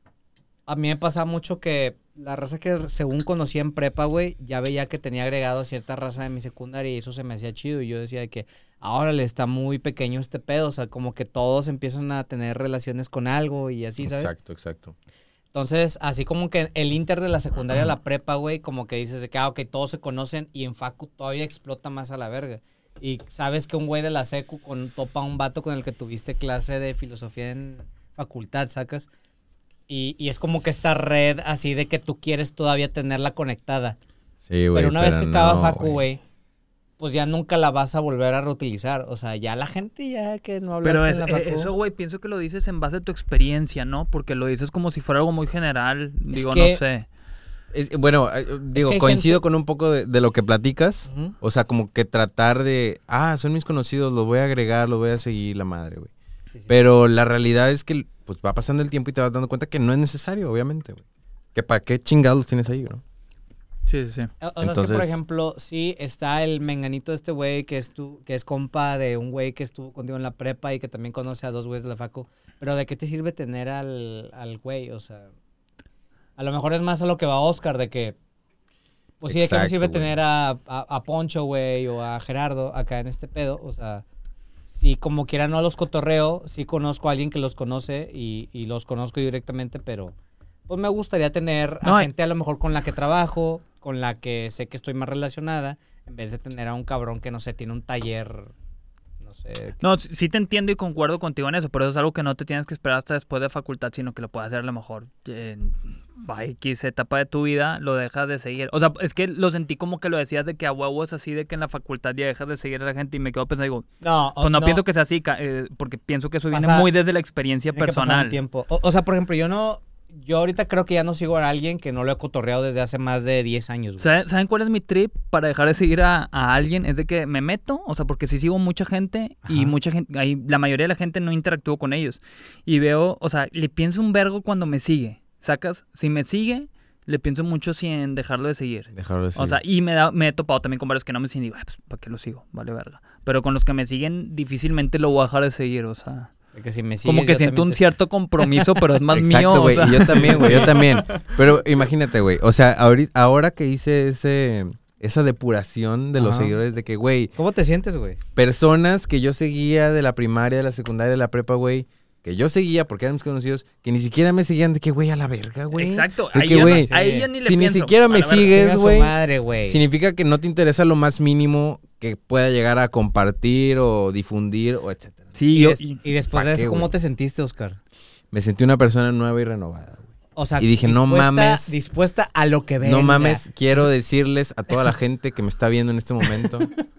A mí me pasaba mucho que la raza que según conocía en prepa, güey, ya veía que tenía agregado cierta raza de mi secundaria y eso se me hacía chido. Y yo decía de que, ahora le está muy pequeño este pedo. O sea, como que todos empiezan a tener relaciones con algo y así, ¿sabes? Exacto. Entonces, así como que el inter de la secundaria a la prepa, güey, como que dices de que, ok, todos se conocen y en facu todavía explota más a la verga. Y sabes que un güey de la secu topa a un vato con el que tuviste clase de filosofía en facultad, ¿sacas? Y es como que esta red así de que tú quieres todavía tenerla conectada. Sí, güey. Pero una vez que acaba no, facu, güey, pues ya nunca la vas a volver a reutilizar. O sea, ya la gente ya que no hablaste Pero en la facu... eso, güey, pienso que lo dices en base a tu experiencia, ¿no? Porque lo dices como si fuera algo muy general. Digo, que- no sé. Bueno, digo, que hay coincido gente- con un poco de lo que platicas. Ujú. O sea, como que tratar de, son mis conocidos, los voy a agregar, los voy a seguir, la madre, güey. Sí, sí. Pero la realidad es que pues va pasando el tiempo y te vas dando cuenta que no es necesario, obviamente, güey. Que para qué chingados los tienes ahí, ¿no? Sí. O sea, es que, Entonces- por ejemplo, sí está el menganito de este güey que es compa de un güey que estuvo contigo en la prepa y que también conoce a dos güeyes de la facu. Pero ¿de qué te sirve tener al güey? O sea, a lo mejor es más a lo que va Oscar, de que... Pues sí, ¿de qué me Exacto, sirve güey. tener a Poncho, güey, o a Gerardo acá en este pedo? O sea, sí, como quiera no los cotorreo, sí conozco a alguien que los conoce y los conozco directamente, pero... Pues me gustaría tener a No, gente a lo mejor con la que trabajo, con la que sé que estoy más relacionada, en vez de tener a un cabrón que, no sé, tiene un taller, no sé. No, sí te entiendo y concuerdo contigo en eso, pero eso es algo que no te tienes que esperar hasta después de facultad, sino que lo puedes hacer a lo mejor en X etapa de tu vida, lo dejas de seguir. O sea, es que lo sentí como que lo decías de que a huevo es así, de que en la facultad ya dejas de seguir a la gente y me quedo pensando, digo, No, pues no pienso que sea así, porque pienso que eso viene Pasa- muy desde la experiencia tiene que pasar un personal. tiempo. O sea, por ejemplo, yo ahorita creo que ya no sigo a alguien que no lo he cotorreado desde hace más de 10 años, güey. ¿Saben cuál es mi trip para dejar de seguir a alguien? Es de que me meto, o sea, porque sí sigo mucha gente y Ajá. mucha gente, la mayoría de la gente no interactúo con ellos. Y veo, o sea, le pienso un vergo cuando me sigue, ¿sacas? Si me sigue, le pienso mucho sin dejarlo de seguir. Dejarlo de O sea, y me he topado también con varios que no me siguen y digo, pues, ¿para qué lo sigo? Vale verga. Pero con los que me siguen, difícilmente lo voy a dejar de seguir, o sea... De que si me sigues, Como que yo siento también un te- cierto compromiso, pero es más mío. Exacto, O güey. sea. Y yo también, güey. Yo también. Pero imagínate, güey. O sea, ahora que hice esa depuración de los Ajá. seguidores de que, güey, ¿Cómo te sientes, güey? personas que yo seguía de la primaria, de la secundaria, de la prepa, güey, que yo seguía porque eran mis conocidos, que ni siquiera me seguían de que, güey, a la verga, güey. Exacto. De Ahí que, ya, güey, ahí ya ni le si ni pienso. siquiera A me la verga. sigues, Chinga su güey, madre, güey. significa que no te interesa lo más mínimo que pueda llegar a compartir o difundir o etcétera. Sí, Y, yo... y después ¿Pa de qué, eso, ¿cómo güey? te sentiste, Oscar? Me sentí una persona nueva y renovada, güey. O sea, Y dije, no mames. Dispuesta a lo que venga. No mames, quiero decirles a toda la gente que me está viendo en este momento,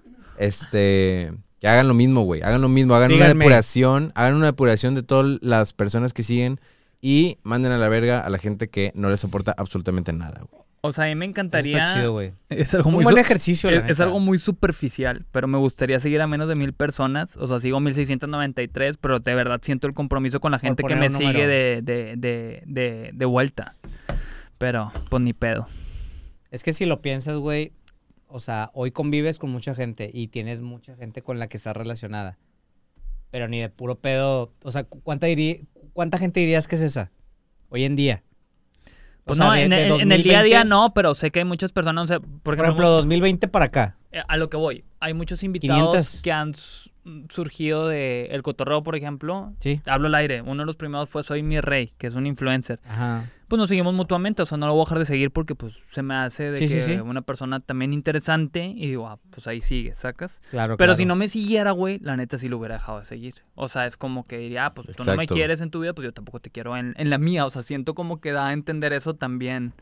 que hagan lo mismo, güey. Hagan lo mismo, hagan Síganme. hagan una depuración de todas las personas que siguen y manden a la verga a la gente que no les aporta absolutamente nada, güey. O sea, a mí me Eso encantaría... está chido, güey. Es algo Un muy buen su- ejercicio, la es neta. algo muy superficial, pero me gustaría seguir a menos de 1000 personas. O sea, sigo 1693, pero de verdad siento el compromiso con la Por gente que poner me un sigue número. de vuelta. Pero, pues ni pedo. Es que si lo piensas, güey, o sea, hoy convives con mucha gente y tienes mucha gente con la que estás relacionada. Pero ni de puro pedo, o sea, ¿cuánta gente dirías que es esa hoy en día? O Pues sea, no, de en el día a 2020, día no, pero sé que hay muchas personas, o sea, Por ejemplo, 2020 para acá. a lo que voy, hay muchos invitados 500. que han surgido de El Cotorreo, por ejemplo. Sí. Hablo al aire. Uno de los primeros fue Soy Mi Rey, que es un influencer. Ajá. Pues nos seguimos mutuamente, o sea, no lo voy a dejar de seguir porque pues se me hace de Sí, que sí, sí. una persona también interesante y digo, pues ahí sigue, ¿sacas? Claro, Pero claro. si no me siguiera, güey, la neta sí lo hubiera dejado de seguir. O sea, es como que diría, pues tú no me Exacto. quieres en tu vida, pues yo tampoco te quiero en la mía. O sea, siento como que da a entender eso también.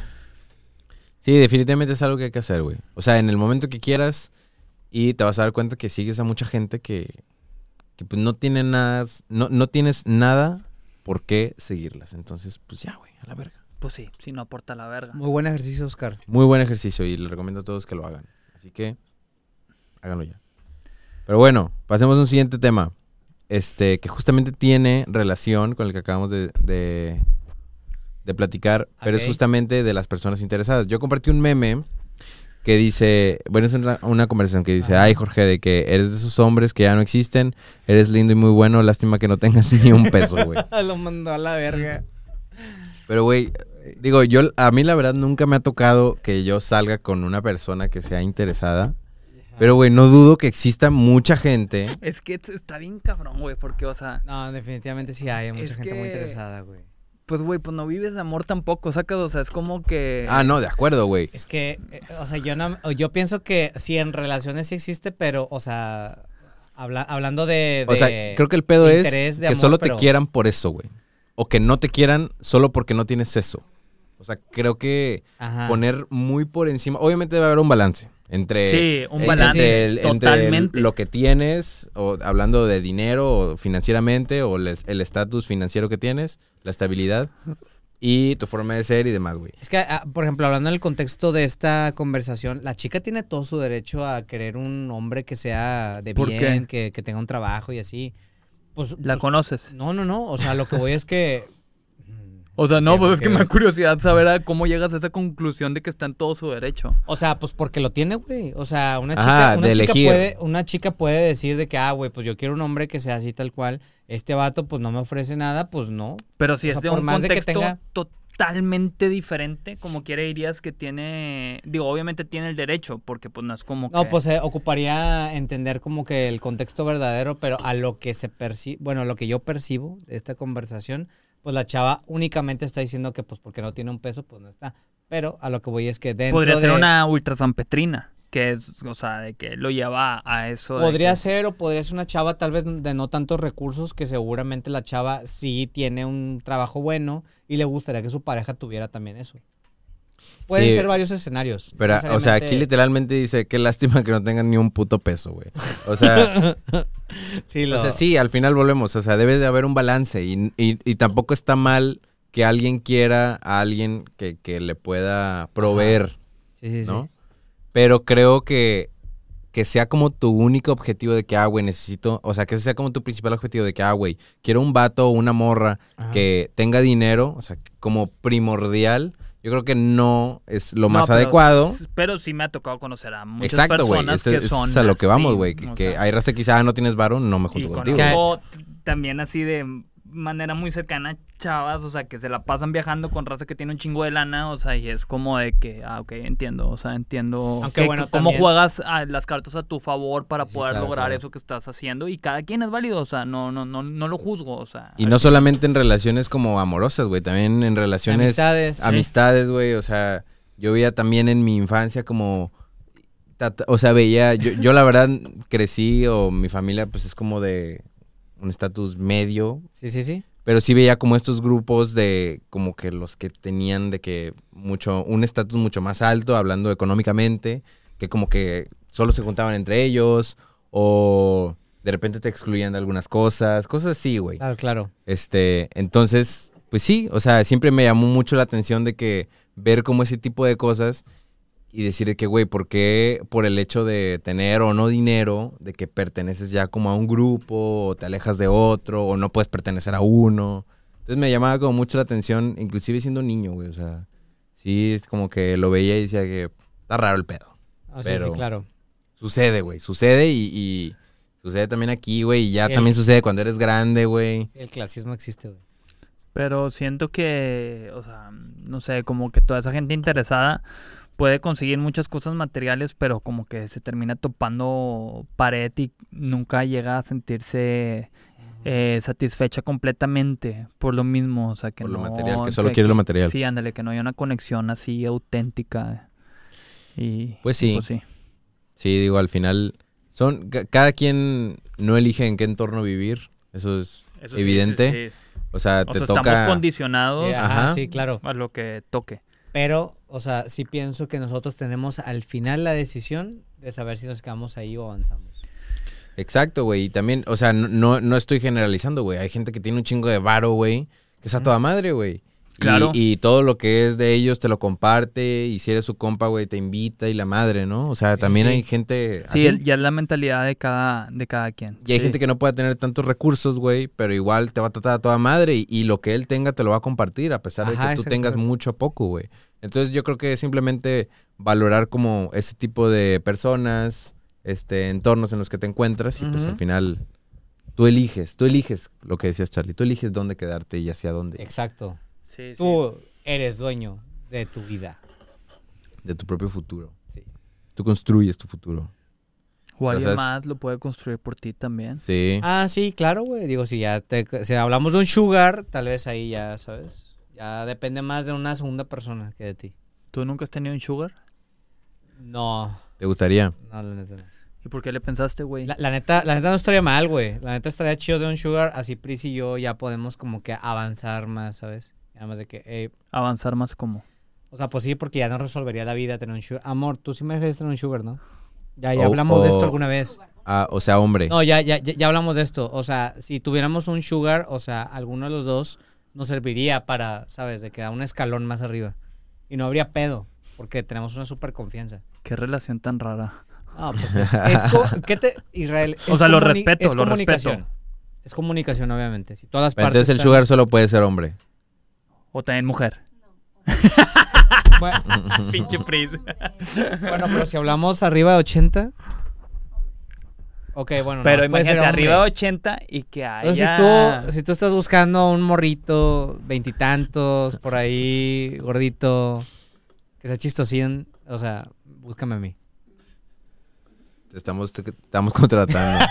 Sí, definitivamente es algo que hay que hacer, güey. O sea, en el momento que quieras y te vas a dar cuenta que sigues a mucha gente que pues no tiene nada, no tienes nada por qué seguirlas. Entonces, pues ya, güey, a la verga. Pues sí, sí no aporta la verga. Muy buen ejercicio, Oscar. Muy buen ejercicio y les recomiendo a todos que lo hagan. Así que, háganlo ya. Pero bueno, pasemos a un siguiente tema. Que justamente tiene relación con el que acabamos de platicar, pero es Ok. justamente de las personas interesadas. Yo compartí un meme que dice, bueno, es una conversación que dice, Ajá. ay Jorge, de que eres de esos hombres que ya no existen, eres lindo y muy bueno, lástima que no tengas ni un peso, güey. Lo mandó a la verga. Pero, güey, digo, a mí la verdad nunca me ha tocado que yo salga con una persona que sea interesada. Pero, güey, no dudo que exista mucha gente. Es que está bien cabrón, güey, porque, o sea, No, definitivamente sí hay mucha Es gente muy que- interesada, güey. pues, güey, pues no vives de amor tampoco, sacas, o sea, es como que... Ah, no, de acuerdo, güey. Es que, o sea, yo pienso que sí en relaciones sí existe, pero, o sea, hablando de O sea, creo que el pedo es interés de que amor, solo pero- te quieran por eso, güey. O que no te quieran solo porque no tienes eso. O sea, creo que Ajá. poner muy por encima... Obviamente debe haber un balance entre... Sí, un Sí, balance, entre totalmente. lo que tienes, o hablando de dinero o financieramente, o el estatus financiero que tienes, la estabilidad y tu forma de ser y demás, güey. Es que, por ejemplo, hablando en el contexto de esta conversación, la chica tiene todo su derecho a querer un hombre que sea de ¿Por bien, que tenga un trabajo y así. Pues, ¿La pues, conoces? no, o sea, lo que voy es que... O sea, no, ¿Qué, pues es que qué, me da güey? curiosidad saber a cómo llegas a esa conclusión de que está en todo su derecho. O sea, pues porque lo tiene, güey. O sea, una Ajá, chica, de elegir. una chica puede decir de que, güey, pues yo quiero un hombre que sea así tal cual. Este vato, pues no me ofrece nada, pues no. Pero si O es sea, de por un más de que contexto tenga- totalmente diferente, como quiera dirías que tiene... Digo, obviamente tiene el derecho, porque pues no es como No, que... pues ocuparía entender como que el contexto verdadero, pero a lo que se percibe, bueno, a lo que yo percibo de esta conversación, pues la chava únicamente está diciendo que pues porque no tiene un peso, pues no está. Pero a lo que voy es que dentro podría ser de... una ultra sanpetrina, que es, o sea, de que lo lleva a eso. de Podría que- ser, o podría ser una chava tal vez de no tantos recursos, que seguramente la chava sí tiene un trabajo bueno y le gustaría que su pareja tuviera también eso. Pueden Sí, ser varios escenarios. Pero, no o sea, necesariamente- aquí literalmente dice, qué lástima que no tengan ni un puto peso, güey. O sea, Sí, o sea, sí, al final volvemos. O sea, debe de haber un balance y tampoco está mal que alguien quiera a alguien que le pueda proveer, Sí, ¿no? Pero creo que sea como tu único objetivo de que, güey, necesito... O sea, que sea como tu principal objetivo de que, güey, quiero un vato o una morra Ajá. que tenga dinero, o sea, como primordial. Yo creo que no es lo No, más pero- adecuado. Pero sí me ha tocado conocer a muchas Exacto, güey. personas Es que son a lo que vamos, así, güey. o Que sea, hay raza que quizá no tienes varo, no me y junto contigo. conozco también así de manera muy cercana chavas, o sea, que se la pasan viajando con raza que tiene un chingo de lana, o sea, y es como de que, ok, entiendo, o sea, entiendo Aunque que- bueno, cómo también- juegas las cartas a tu favor para Sí, poder claro, lograr claro. eso que estás haciendo, y cada quien es válido, o sea, no lo juzgo, o sea. Y al no final- solamente en relaciones como amorosas, güey. También en relaciones... Amistades. Amistades, güey. O sea, yo veía también en mi infancia como... O sea, veía... Yo la verdad crecí o mi familia pues es como de un estatus medio. Sí, sí, sí. Pero sí veía como estos grupos de como que los que tenían de que un estatus mucho más alto, hablando económicamente, que como que solo se juntaban entre ellos o de repente te excluían de algunas cosas así, güey. Claro, claro. Entonces, pues sí, o sea, siempre me llamó mucho la atención de que ver como ese tipo de cosas y decir de que, güey, ¿por qué por el hecho de tener o no dinero, de que perteneces ya como a un grupo, o te alejas de otro, o no puedes pertenecer a uno? Entonces me llamaba como mucho la atención, inclusive siendo niño, güey, o sea, sí, es como que lo veía y decía que está raro el pedo. O sea, Pero sí, claro. sucede, güey, sucede y sucede también aquí, güey, y ya El- también sucede cuando eres grande, güey. Sí, el clasismo existe, güey. Pero siento que, o sea, no sé, como que toda esa gente interesada puede conseguir muchas cosas materiales, pero como que se termina topando pared y nunca llega a sentirse satisfecha completamente por lo mismo, o sea, que Por lo no, material, que solo quiere lo material. Sí, ándale, que no haya una conexión así auténtica. Y Pues sí. Sí, digo, al final cada quien no elige en qué entorno vivir, eso es Eso sí, evidente. sí, sí. O sea, O te sea, toca... estamos condicionados Sí, ajá, Ajá. sí, claro. a lo que toque. Pero, o sea, sí pienso que nosotros tenemos al final la decisión de saber si nos quedamos ahí o avanzamos. Exacto, güey. Y también, o sea, no estoy generalizando, güey. Hay gente que tiene un chingo de varo, güey, que es a toda madre, güey. Claro. Y todo lo que es de ellos te lo comparte. Y si eres su compa, güey, te invita y la madre, ¿no? O sea, también Sí. hay gente Sí, así. ya es la mentalidad de cada quien. Y hay Sí. gente que no puede tener tantos recursos, güey, pero igual te va a tratar a toda madre y lo que él tenga te lo va a compartir, a pesar de Ajá, que tú tengas exactamente. mucho o poco, güey. Entonces yo creo que simplemente valorar como ese tipo de personas, entornos en los que te encuentras y pues Ujú. al final tú eliges lo que decías, Charlie, tú eliges dónde quedarte y hacia dónde, Exacto. Sí, sí. Tú eres dueño de tu vida. de tu propio futuro. Sí. Tú construyes tu futuro. O alguien O sea, es- más lo puede construir por ti también. Sí. Ah, sí, claro, güey. Digo, si hablamos de un sugar, tal vez ahí ya, ¿sabes? Ya depende más de una segunda persona que de ti. ¿Tú nunca has tenido un sugar? No, ¿Te gustaría? no, la neta no. ¿Y por qué le pensaste, güey? La neta no estaría mal, güey. La neta estaría chido de un sugar, así Pris y yo ya podemos como que avanzar más, ¿sabes? Además de que, Avanzar más como. o sea, pues sí, porque ya nos resolvería la vida tener un sugar. Amor, tú sí me dejarías tener un sugar, ¿no? Ya O- hablamos de esto o- alguna vez. Ah, o sea, hombre. No, ya hablamos de esto. O sea, si tuviéramos un sugar, o sea, alguno de los dos nos serviría para, ¿sabes? De quedar un escalón más arriba. Y no habría pedo, porque tenemos una súper confianza. Qué relación tan rara. No, pues Israel. O sea, lo respeto, es lo comunicación. respeto. Es comunicación, obviamente. Si todas las Pero partes. entonces el están- sugar solo puede ser hombre. O también mujer. Bueno, Pinche Pris. bueno, pero si hablamos arriba de 80. Ok, bueno, Pero nomás puede ser imagínate, hombre. arriba de 80 y que haya... Entonces, si tú estás buscando un morrito, veintitantos, por ahí, gordito, que sea chistosín, o sea, búscame a mí. Te estamos contratando.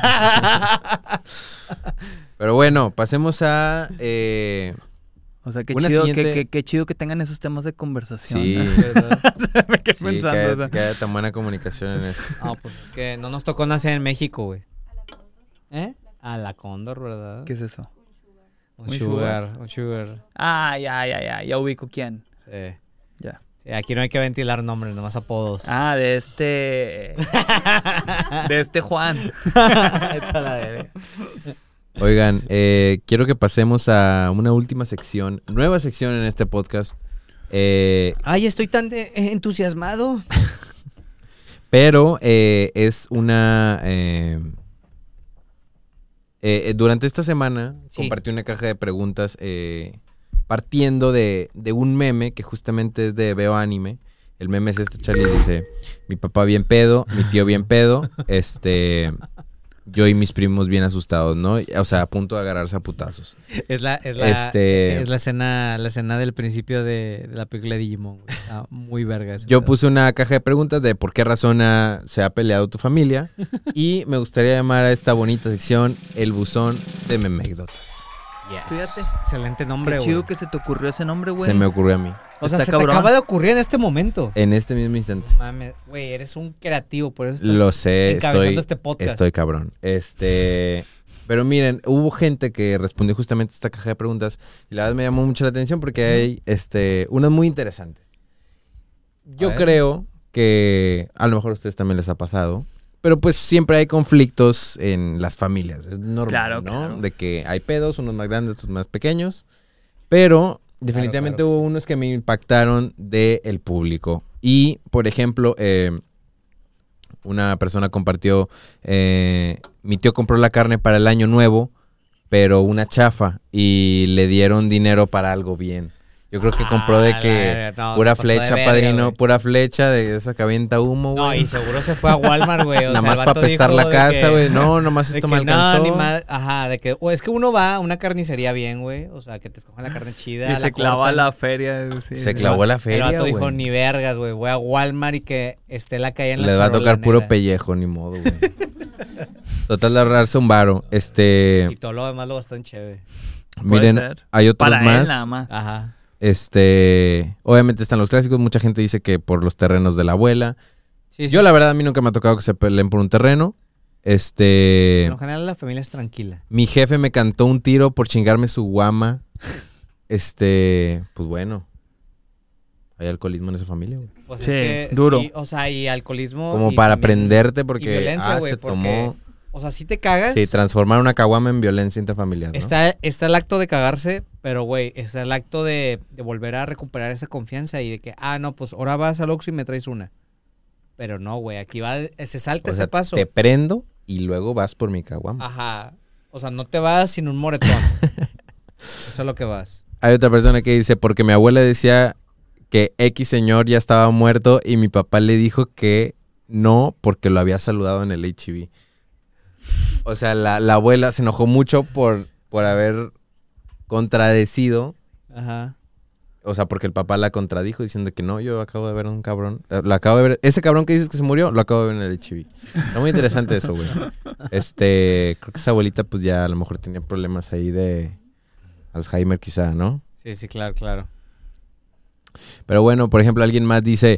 Pero bueno, pasemos a... O sea, qué Una chido, siguiente- qué chido que tengan esos temas de conversación. Sí, Me quedé sí, pensando. que o sea. que haya tan buena comunicación en eso. No, pues es que no nos tocó nacer en México, güey. ¿Eh? A la cóndor, ¿verdad? ¿Qué es eso? Un un sugar, un sugar. Ah, ya ubico quién. Sí. Ya. Sí, aquí no hay que ventilar nombres, nomás apodos. Ah, de este Juan. Está la verga. Oigan, quiero que pasemos a una última sección, nueva sección en este podcast. Ay, estoy tan entusiasmado. Pero es una... durante esta semana Sí. compartí una caja de preguntas partiendo de un meme que justamente es de Veo Anime. El meme es este, Charlie, dice: mi papá bien pedo, mi tío bien pedo, yo y mis primos bien asustados, ¿no? O sea, a punto de agarrarse a putazos. Es la escena del principio de la película de Digimon, güey. Está muy verga ese Yo pedo. puse una caja de preguntas de por qué razón se ha peleado tu familia y me gustaría llamar a esta bonita sección el buzón de Memegdotas. Yes. Fíjate. Excelente nombre, Qué güey. chido que se te ocurrió ese nombre, güey. Se me ocurrió a mí. O sea, Está se cabrón. te acaba de ocurrir en este momento. En este mismo instante. Mames, güey, eres un creativo, por eso estás Lo sé, encabezando este podcast. estoy cabrón. Pero miren, hubo gente que respondió justamente a esta caja de preguntas y la verdad me llamó mucho la atención porque hay unas muy interesantes. Yo ver. creo que a lo mejor a ustedes también les ha pasado, pero pues siempre hay conflictos en las familias, es normal, Claro, ¿no? claro. De que hay pedos, unos más grandes, otros más pequeños, pero definitivamente Claro que hubo sí. unos que me impactaron del público. Y, por ejemplo, una persona compartió, mi tío compró la carne para el año nuevo, pero una chafa, y le dieron dinero para algo bien. Yo creo que compró de que no, pura se pasó de flecha, verga, padrino, güey. pura flecha de esa que avienta humo, güey. No, y seguro se fue a Walmart, güey. Nada más para apestar la casa, güey. No, nomás esto me alcanzó. Ajá, de que, o es que uno va a una carnicería bien, güey. O sea, que te escojan la carne chida. Y la se clava cortan. la feria. Sí, Se sí. clavó la El feria, vato dijo, güey. ni vergas, güey. Voy a Walmart y que esté la calle en la Les va a charola tocar puro negra. pellejo, ni modo, güey. Total de ahorrarse un varo. Y todo lo demás lo gastó en chévere. Miren, ser. hay otros Para él más. nada más. Ajá. Obviamente están los clásicos. Mucha gente dice que por los terrenos de la abuela. Sí, Yo, la verdad, a mí nunca me ha tocado que se peleen por un terreno. Por lo general la familia es tranquila. Mi jefe me cantó un tiro por chingarme su guama. Pues bueno. Hay alcoholismo en esa familia, güey. Pues Sí, es que duro. sí, o sea, y alcoholismo. Como y para también- aprenderte porque violencia, güey, se porque- tomó. O sea, si te cagas. Sí, transformar una caguama en violencia intrafamiliar, ¿no? Está el acto de cagarse, pero, güey, está el acto de volver a recuperar esa confianza y de que, no, pues ahora vas al Oxxo y me traes una. Pero no, güey, aquí se salta O ese sea, paso. te prendo y luego vas por mi caguama. Ajá. O sea, no te vas sin un moretón. Eso es lo que vas. Hay otra persona que dice, porque mi abuela decía que X señor ya estaba muerto y mi papá le dijo que no porque lo había saludado en el HIV. O sea, la abuela se enojó mucho por haber contradecido, Ajá. o sea, porque el papá la contradijo diciendo que no, yo acabo de ver a un cabrón, lo acabo de ver, ese cabrón que dices que se murió, lo acabo de ver en el HIV. Está muy interesante eso, güey. Creo que esa abuelita pues ya a lo mejor tenía problemas ahí de Alzheimer quizá, ¿no? Sí, sí, claro, claro. Pero bueno, por ejemplo, alguien más dice,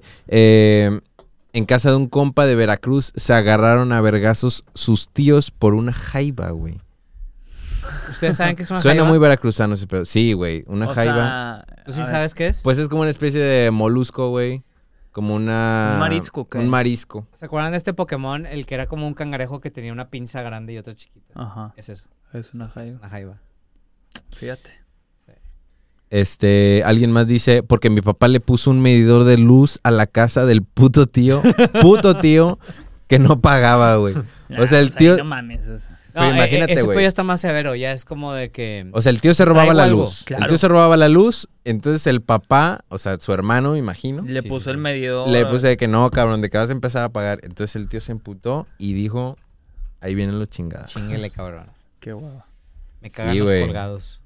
en casa de un compa de Veracruz se agarraron a vergazos sus tíos por una jaiba, güey. ¿Ustedes saben qué es una Suena jaiba? muy veracruzano ese pedo. Sí, güey, una O jaiba. sea, ¿Tú sí a ver, sabes qué es? Pues es como una especie de molusco, güey. Como una... ¿Un marisco qué? Un marisco. ¿Se acuerdan de este Pokémon? El que era como un cangrejo que tenía una pinza grande y otra chiquita. Ajá, Es eso. es una Es jaiba. una jaiba. Fíjate. Alguien más dice, porque mi papá le puso un medidor de luz a la casa del puto tío, que no pagaba, güey. O sea, el pues ahí tío... no mames. O sea. No, Pero imagínate, ese güey. pedo ya está más severo. Ya es como de que... O sea, el tío se robaba Traigo la algo, luz. claro. El tío se robaba la luz, entonces el papá, o sea, su hermano, me imagino, Le Sí, puso sí, el sí. medidor. le puse de que no, cabrón, de que vas a empezar a pagar. Entonces el tío se emputó y dijo, ahí vienen los chingadas. Chinguele, cabrón. Qué hueva. Me cagan Sí, los güey. colgados.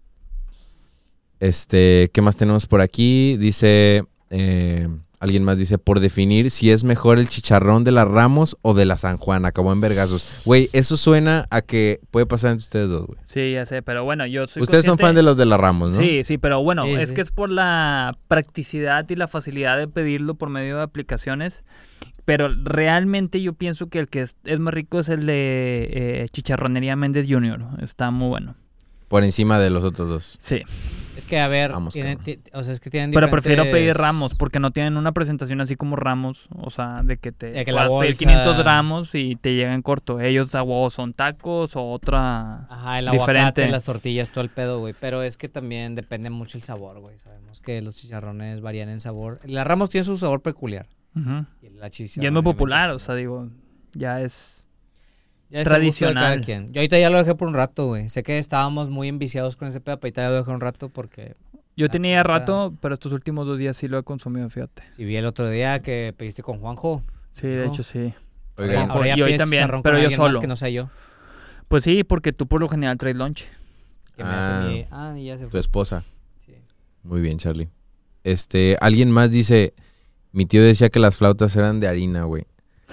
¿Qué más tenemos por aquí? Dice, alguien más dice, por definir si es mejor el chicharrón de la Ramos o de la San Juan. Acabó en vergazos. Güey, eso suena a que puede pasar entre ustedes dos, güey. Sí, ya sé, pero bueno, yo soy Ustedes son consciente- fan de los de la Ramos, ¿no? Sí, sí, pero bueno, Sí, es sí. que es por la practicidad y la facilidad de pedirlo por medio de aplicaciones. Pero realmente yo pienso que el que es más rico es el de Chicharronería Méndez Jr. Está muy bueno. Por encima de los otros dos. Sí, Es que, a ver, Vamos, tienen, cabrón. o sea, es que tienen pero diferentes... prefiero pedir Ramos porque no tienen una presentación así como Ramos. O sea, de que te De que la puedas pedir bolsa- 500 gramos y te llega en corto. Ellos o son tacos o otra... Ajá, el diferente. aguacate, las tortillas, todo el pedo, güey. Pero es que también depende mucho el sabor, güey. Sabemos que los chicharrones varían en sabor. La Ramos tiene su sabor peculiar. Ujú. Y la Y es muy popular, o sea, digo, ya es... ya es el gusto de cada tradicional. quien. Yo ahorita ya lo dejé por un rato, güey. Sé que estábamos muy enviciados con ese pedo, pero ahorita ya lo dejé un rato porque... Yo La tenía neta- rato, pero estos últimos 2 días sí lo he consumido, fíjate. Si vi el otro día que pediste con Juanjo. Sí, de Hijo. hecho sí. Oigan, Ahora y hoy pides también, chicharrón pero con yo alguien más solo. que no sea yo. Pues sí, porque tú por lo general traes lunch. Que me Ah. hace mi... Ah, y ya se tu fue. esposa. Sí. Muy bien, Charlie. Alguien más dice, mi tío decía que las flautas eran de harina, güey.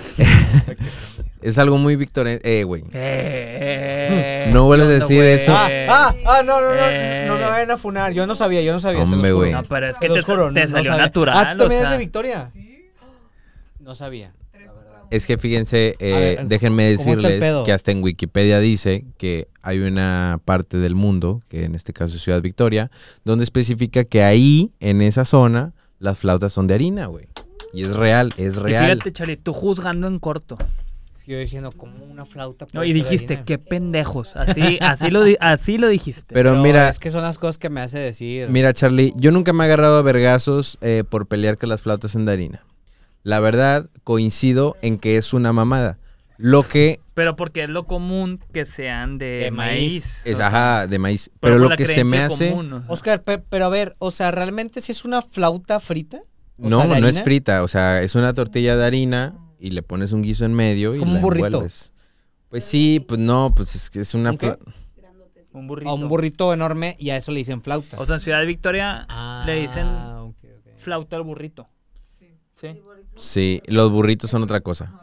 Es algo muy victoriano. Güey. No vuelves a ¿qué onda, decir güey? eso. No me Eh. vayan a funar. Yo no sabía, se los Hombre, juro. güey. No, pero es Se que los juro, te no salió sabía. natural, ¿tú también o eres de sea. Victoria? No sabía. Es que fíjense, ver, déjenme ¿cómo está el decirles pedo? que hasta en Wikipedia dice que hay una parte del mundo, que en este caso es Ciudad Victoria, donde especifica que ahí, en esa zona, las flautas son de harina, güey. Y es real, es Y real. fíjate, Charlie, tú juzgando en corto. Yo diciendo, como una flauta No, puede y ser de dijiste, harina? qué pendejos. Así lo dijiste. Pero mira, es que son las cosas que me hace decir. mira, Charlie, yo nunca me he agarrado a vergazos por pelear que las flautas sean de harina. La verdad, coincido en que es una mamada. Lo que Pero porque es lo común que sean de maíz. es, o sea, ajá, de maíz. Pero por lo la que se me creencia hace... común, o sea. Oscar, pero a ver, o sea, ¿realmente si es una flauta frita? O No, sea, ¿de no es harina? frita, o sea, es una tortilla de harina y le pones un guiso en medio Es y como la un burrito. envuelves. Pues sí, pues no, pues es que es una... ¿Un qué? Un burrito. A un burrito enorme y a eso le dicen flauta. O sea, en Ciudad de Victoria le dicen ok. flauta al burrito. Sí. Sí, los burritos son otra cosa.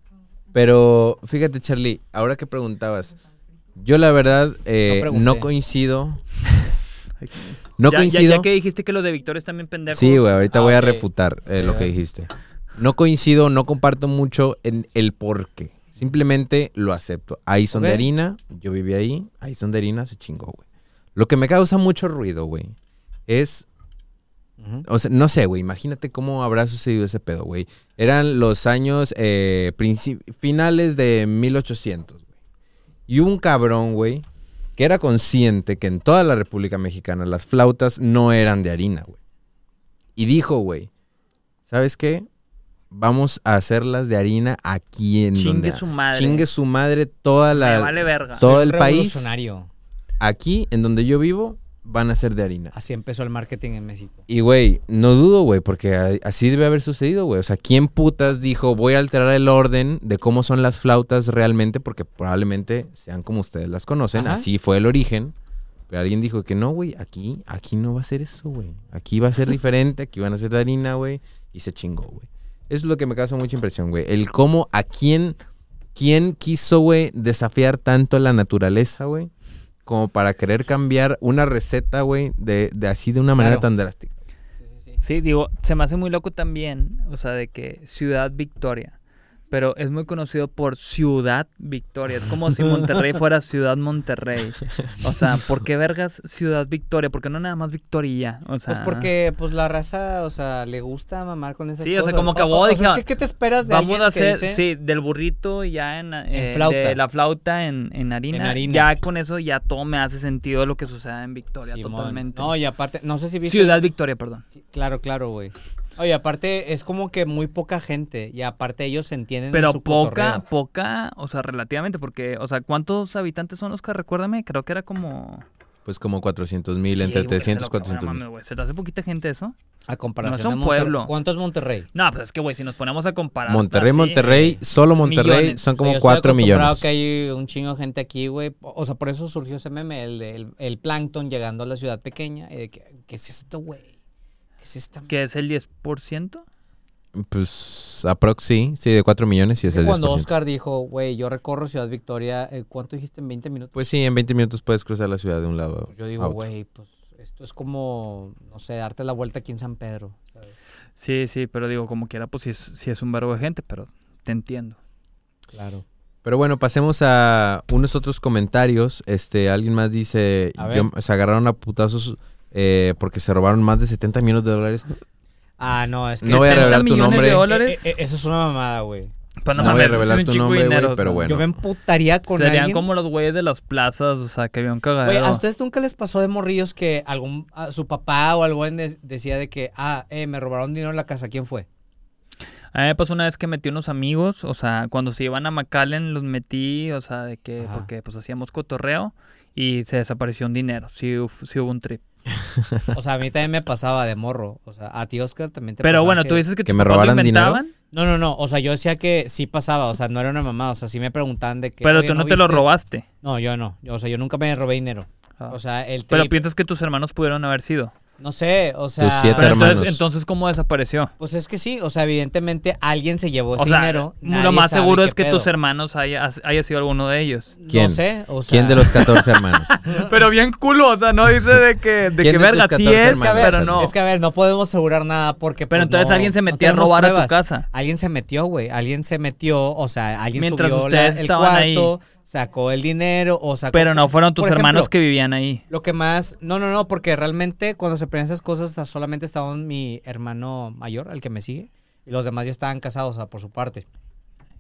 Pero fíjate, Charlie, ahora que preguntabas, yo la verdad pregunté. no coincido. No Ya coincido. que dijiste que los de Victoria están bien pendejos. Sí, güey, ahorita Ah, voy a ok. refutar lo que dijiste. No coincido, no comparto mucho en el por qué. Simplemente lo acepto. Ahí son de Ok. harina, yo viví ahí son de harina, se chingó, güey. Lo que me causa mucho ruido, güey, es... Ujú. O sea, no sé, güey, imagínate cómo habrá sucedido ese pedo, güey. Eran los años finales de 1800, güey. Y hubo un cabrón, güey, que era consciente que en toda la República Mexicana las flautas no eran de harina, güey. Y dijo, güey, ¿sabes qué? Vamos a hacerlas de harina aquí en Chingue donde... su madre. Chingue su madre toda Me la... vale verga. todo Soy el un país. revolucionario. Aquí, en donde yo vivo, van a ser de harina. Así empezó el marketing en México. Y, güey, no dudo, güey, porque así debe haber sucedido, güey. O sea, ¿quién putas dijo, voy a alterar el orden de cómo son las flautas realmente? Porque probablemente sean como ustedes las conocen. Ajá. Así fue el origen. Pero alguien dijo que no, güey, aquí no va a ser eso, güey. Aquí va a ser diferente, aquí van a ser de harina, güey. Y se chingó, güey. Eso es lo que me causa mucha impresión, güey. El cómo, quién quiso, güey, desafiar tanto la naturaleza, güey, como para querer cambiar una receta, güey, de así de una manera Claro. tan drástica. Sí, digo, se me hace muy loco también, o sea, de que Ciudad Victoria, pero es muy conocido por Ciudad Victoria. Es como si Monterrey fuera Ciudad Monterrey. O sea, ¿por qué vergas Ciudad Victoria? ¿Por qué no nada más Victoria? O sea, Pues porque pues la raza, o sea, le gusta mamar con esas Sí, o cosas. sea, como que o dije, sea, ¿qué te esperas de vamos alguien a que hacer, dice, sí, del burrito ya en flauta. de la flauta en harina. En harina. Ya con eso ya todo me hace sentido lo que sucede en Victoria, Simón? totalmente. No, y aparte, no sé si viste... Ciudad Victoria, perdón. Claro, güey. Oye, aparte es como que muy poca gente y aparte ellos se entienden en Pero su poca, cotorreo. o sea, relativamente, porque, o sea, ¿cuántos habitantes son los que recuérdame? Creo que era como... Pues como 400,000, Sí, entre güey, 300 y no 400,000. mames, güey, ¿se te hace poquita gente eso? A comparación No es un de Monterrey. pueblo. ¿Cuánto es Monterrey? No, pues es que, güey, si nos ponemos a comparar... Monterrey, solo Monterrey millones. son Yo como estoy 4 acostumbrado millones. que hay un chingo de gente aquí, güey. O sea, por eso surgió ese meme, el plancton llegando a la ciudad pequeña. ¿Qué es esto, güey? ¿Qué es esta? ¿Que es el 10%? Pues aprox sí, de 4 millones y es el 10%. Cuando Oscar dijo, güey, yo recorro Ciudad Victoria, ¿cuánto dijiste? ¿En 20 minutos? Pues sí, en 20 minutos puedes cruzar la ciudad de un lado Pues yo digo, a otro. güey, pues esto es como, no sé, darte la vuelta aquí en San Pedro, ¿sabes? Sí, pero digo, como quiera, pues sí es un verbo de gente, pero te entiendo. Claro. Pero bueno, pasemos a unos otros comentarios. Alguien más dice, A ver. se agarraron a putazos porque se robaron más de 70 millones de dólares. Ah, no, es que... No voy a 70 revelar tu millones nombre. de dólares. Eso es una mamada, güey. Pues No voy a mames, revelar es un tu chingo de nombre, güey, dinero, o pero sea. bueno. Yo me emputaría con Serían alguien... como los güeyes de las plazas, o sea, que había un Güey, cagadero. ¿a ustedes nunca les pasó de morrillos que su papá o alguien decía de que, me robaron dinero en la casa? ¿Quién fue? A mí me pasó una vez que metí unos amigos, o sea, cuando se iban a McAllen los metí, o sea, de que, Ajá. porque pues hacíamos cotorreo y se desapareció un dinero, sí hubo un trip. O sea, a mí también me pasaba de morro. O sea, a ti, Oscar, también te Pero pasaba bueno, que- tú dices que que tus me papás lo robaran dinero. inventaban, No. O sea, yo decía que sí pasaba. O sea, no era una mamá. O sea, sí me preguntaban de que... pero "Oye, tú no te lo viste?". robaste. No, yo no. O sea, yo nunca me robé dinero. Ah. O sea, el Pero trip... piensas que tus hermanos pudieron haber sido. No sé, o sea... Tus 7 Pero hermanos. entonces, ¿cómo desapareció? Pues es que sí. O sea, evidentemente alguien se llevó ese O sea, dinero. lo nadie más sabe seguro qué es que pedo. tus hermanos haya sido alguno de ellos. ¿Quién? No sé, o sea... ¿Quién de los 14 hermanos? Pero bien culo, o sea, no dice de que ¿Quién de verga, tus sí 14 es, hermanos? pero no. Es que, a ver, no podemos asegurar nada porque... Pero pues, entonces no- alguien se no metió a tenemos robar a tu pruebas. casa. Alguien se metió, güey. Alguien se metió, o sea, alguien Mientras subió ustedes el estaban ahí. cuarto, sacó el dinero o sacó... Pero no fueron tus Por hermanos ejemplo, que vivían ahí. Lo que más... No, porque realmente cuando se prenden esas cosas solamente estaba mi hermano mayor, el que me sigue, y los demás ya estaban casados, o sea, por su parte.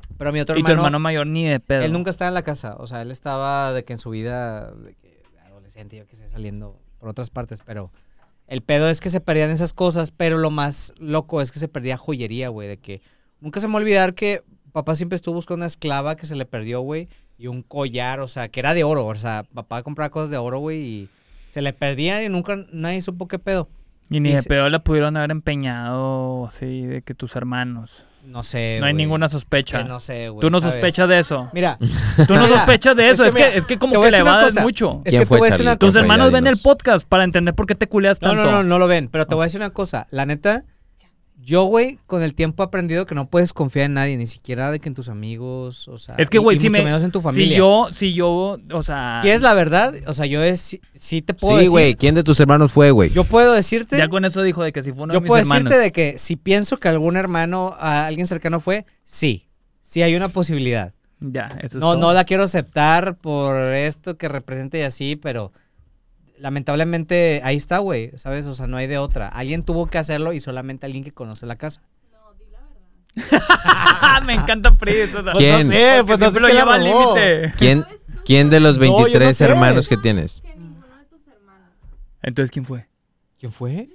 Pero mi otro Y tu hermano mayor ni de pedo. él nunca estaba en la casa. O sea, él estaba de que en su vida, de que adolescente, yo que sé, saliendo por otras partes. Pero el pedo es que se perdían esas cosas. Pero lo más loco es que se perdía joyería, güey. De que nunca se me va a olvidar que papá siempre estuvo buscando una esclava que se le perdió, güey. Y un collar, o sea, que era de oro. O sea, papá compraba cosas de oro, güey. Y se le perdían y nunca nadie supo qué pedo. Y ni y de se- pedo la pudieron haber empeñado así de que tus hermanos. No sé, No hay güey. ninguna sospecha. Es que no sé, güey. Tú no ¿sabes? sospechas de eso. Mira. Tú no mira, sospechas de eso. mira, Es que como te voy que a le decir una vas cosa. mucho. Es ¿Quién que te fue, voy a decir Charlie? una ¿Quién Tus cosa. fue? hermanos Ya ven el dinos. podcast para entender por qué te culeas No, tanto. no lo ven, pero te voy a decir una cosa. La neta, yo, güey, con el tiempo he aprendido que no puedes confiar en nadie, ni siquiera de que en tus amigos, o sea, Es que, güey, y si mucho me... menos en tu familia. Si yo, o sea... ¿Quieres la verdad? O sea, yo sí te puedo Sí, decir. güey. ¿Quién de tus hermanos fue, güey? Yo puedo decirte, Ya con eso dijo de que si fue uno de yo mis puedo hermanos. decirte de que si pienso que algún hermano, a alguien cercano fue, sí hay una posibilidad. Ya, eso es No, todo. no la quiero aceptar por esto que represente y así, pero lamentablemente ahí está, güey, ¿sabes? O sea, no hay de otra. Alguien tuvo que hacerlo y solamente alguien que conoce la casa. No, di la verdad. Me encanta Pris. O sea, ¿Quién? No sé, pues no sé siempre lo quién la lleva al robó. límite. ¿Quién de los No, yo no 23 sé. hermanos que tienes? Que ninguno de tus hermanos. Entonces, ¿quién fue? ¿Quién fue?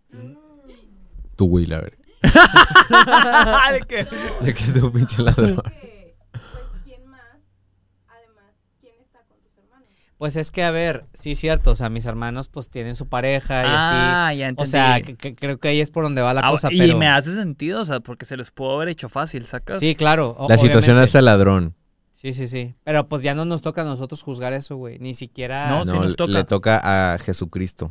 Tú, güey, la verdad. ¿De qué? De que es tu pinche ladrón. Que, pues, ¿quién más? Además, ¿quién está con tus hermanos? Pues es que, a ver, sí es cierto, o sea, mis hermanos pues tienen su pareja y así. Ya O entendí. sea, creo que ahí es por donde va la Ah, cosa, y pero... me hace sentido, o sea, porque se les pudo haber hecho fácil, ¿sacas? Sí, claro. La situación obviamente. hace al ladrón. Sí. Pero pues ya no nos toca a nosotros juzgar eso, güey. Ni siquiera... No, sí No, nos toca. le toca a Jesucristo.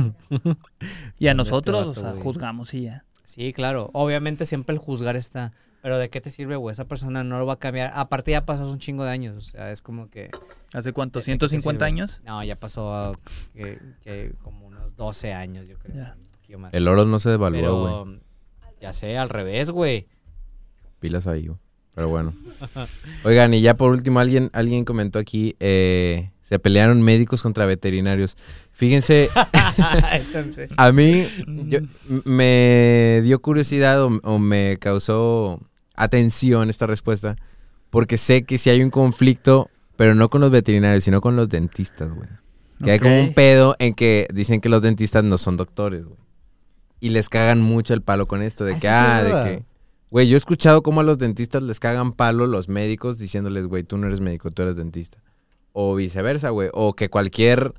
Y a Este nosotros, vato, o sea, güey. juzgamos y ya. Sí, claro. Obviamente siempre el juzgar está... Pero ¿de qué te sirve, güey? Esa persona no lo va a cambiar. Aparte ya pasó hace un chingo de años. O sea, es como que... ¿Hace cuánto? ¿de qué te ¿150 sirve? años? No, ya pasó que como unos 12 años, yo creo. Ya. Un poquillo más. El oro no se devaluó, Pero... güey. Ya sé, al revés, güey. Pilas ahí, güey. Pero bueno. Oigan, y ya por último, alguien comentó aquí, se pelearon médicos contra veterinarios. Fíjense, Entonces... a mí me dio curiosidad o me causó atención esta respuesta, porque sé que si hay un conflicto, pero no con los veterinarios, sino con los dentistas, güey. Que hay como un Ok. pedo en que dicen que los dentistas no son doctores, güey. Y les cagan mucho el palo con esto, de Ah, que, sí, sí, es de verdad. que... Güey, yo he escuchado cómo a los dentistas les cagan palo los médicos diciéndoles, güey, tú no eres médico, tú eres dentista. O viceversa, güey. O que cualquier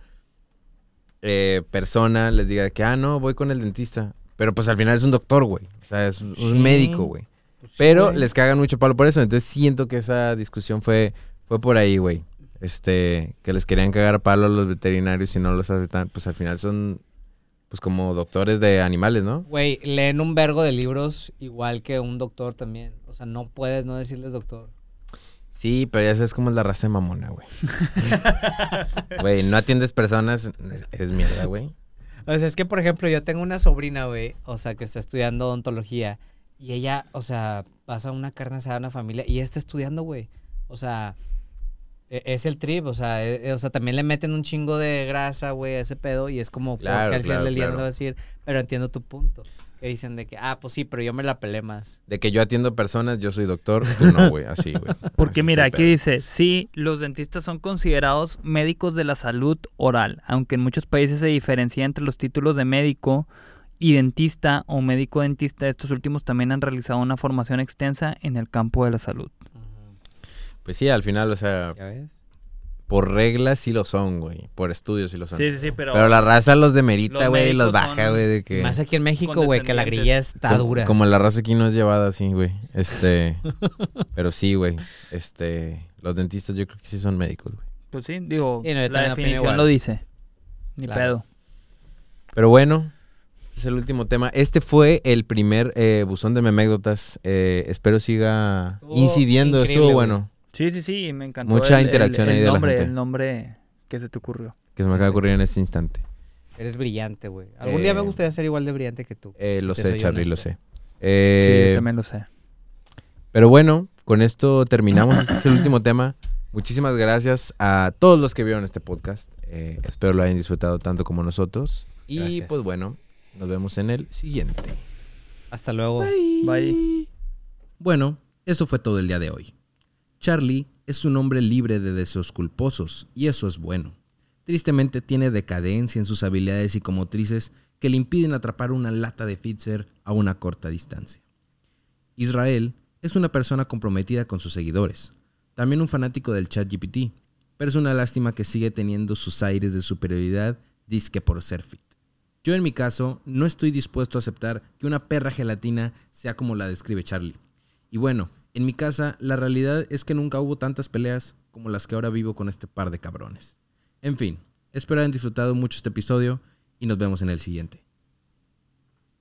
persona les diga que, no, voy con el dentista. Pero pues al final es un doctor, güey. O sea, es Sí. un médico, güey. Pues sí, Pero güey. les cagan mucho palo por eso. Entonces siento que esa discusión fue por ahí, güey. Que les querían cagar palo a los veterinarios y no los aceptan. Pues al final son, pues como doctores de animales, ¿no? Güey, leen un vergo de libros igual que un doctor también. O sea, no puedes no decirles doctor. Sí, pero ya sabes cómo es la raza de mamona, güey. Güey, no atiendes personas, eres mierda, güey. O sea, es que, por ejemplo, yo tengo una sobrina, güey, o sea, que está estudiando odontología. Y ella, o sea, pasa una carne asada a una familia y ella está estudiando, güey. O sea, es el trip, o sea, también le meten un chingo de grasa, güey, a ese pedo. Y es como, Claro, porque al final claro, del día no claro. le va a decir, pero entiendo tu punto. Que dicen de que, pues sí, pero yo me la pelé más. De que yo atiendo personas, yo soy doctor, tú no, güey, así, güey. Porque Así mira, está aquí el dice, sí, los dentistas son considerados médicos de la salud oral, aunque en muchos países se diferencia entre los títulos de médico y dentista o médico dentista. Estos últimos también han realizado una formación extensa en el campo de la salud. pedo. Pues sí, al final, o sea, ¿Ya ves? por reglas sí lo son, güey. Por estudios sí lo son. Sí, pero... Pero la raza los demerita, Los güey, los médicos baja, son güey, de que... Más aquí en México, güey, que la grilla está dura. Como la raza aquí no es llevada así, güey. Pero sí, güey. Los dentistas yo creo que sí son médicos, güey. Pues sí, digo, Sí, no, yo la también opino definición igual. lo dice. Ni Claro. pedo. Pero bueno, este es el último tema. Este fue el primer buzón de memécdotas. Espero siga Estuvo incidiendo. increíble, Estuvo güey. bueno. Sí, me encantó. Mucha interacción ahí de la gente. El nombre que se te ocurrió. Que se me acaba de ocurrir en este instante. Eres brillante, güey. Algún día me gustaría ser igual de brillante que tú. Lo Te sé, soy Charlie, lo honesto. sé. Sí, yo también lo sé. Pero bueno, con esto terminamos. Este es el último tema. Muchísimas gracias a todos los que vieron este podcast. Espero lo hayan disfrutado tanto como nosotros. Y Gracias. pues bueno, nos vemos en el siguiente. Hasta luego. Bye. Bueno, Eso fue todo el día de hoy. Charlie es un hombre libre de deseos culposos y eso es bueno. Tristemente tiene decadencia en sus habilidades psicomotrices que le impiden atrapar una lata de Pfizer a una corta distancia. Israel es una persona comprometida con sus seguidores, también un fanático del ChatGPT, pero es una lástima que sigue teniendo sus aires de superioridad dizque por ser fit. Yo en mi caso no estoy dispuesto a aceptar que una perra gelatina sea como la describe Charlie. Y bueno, en mi casa la realidad es que nunca hubo tantas peleas como las que ahora vivo con este par de cabrones. En fin, espero hayan disfrutado mucho este episodio y nos vemos en el siguiente.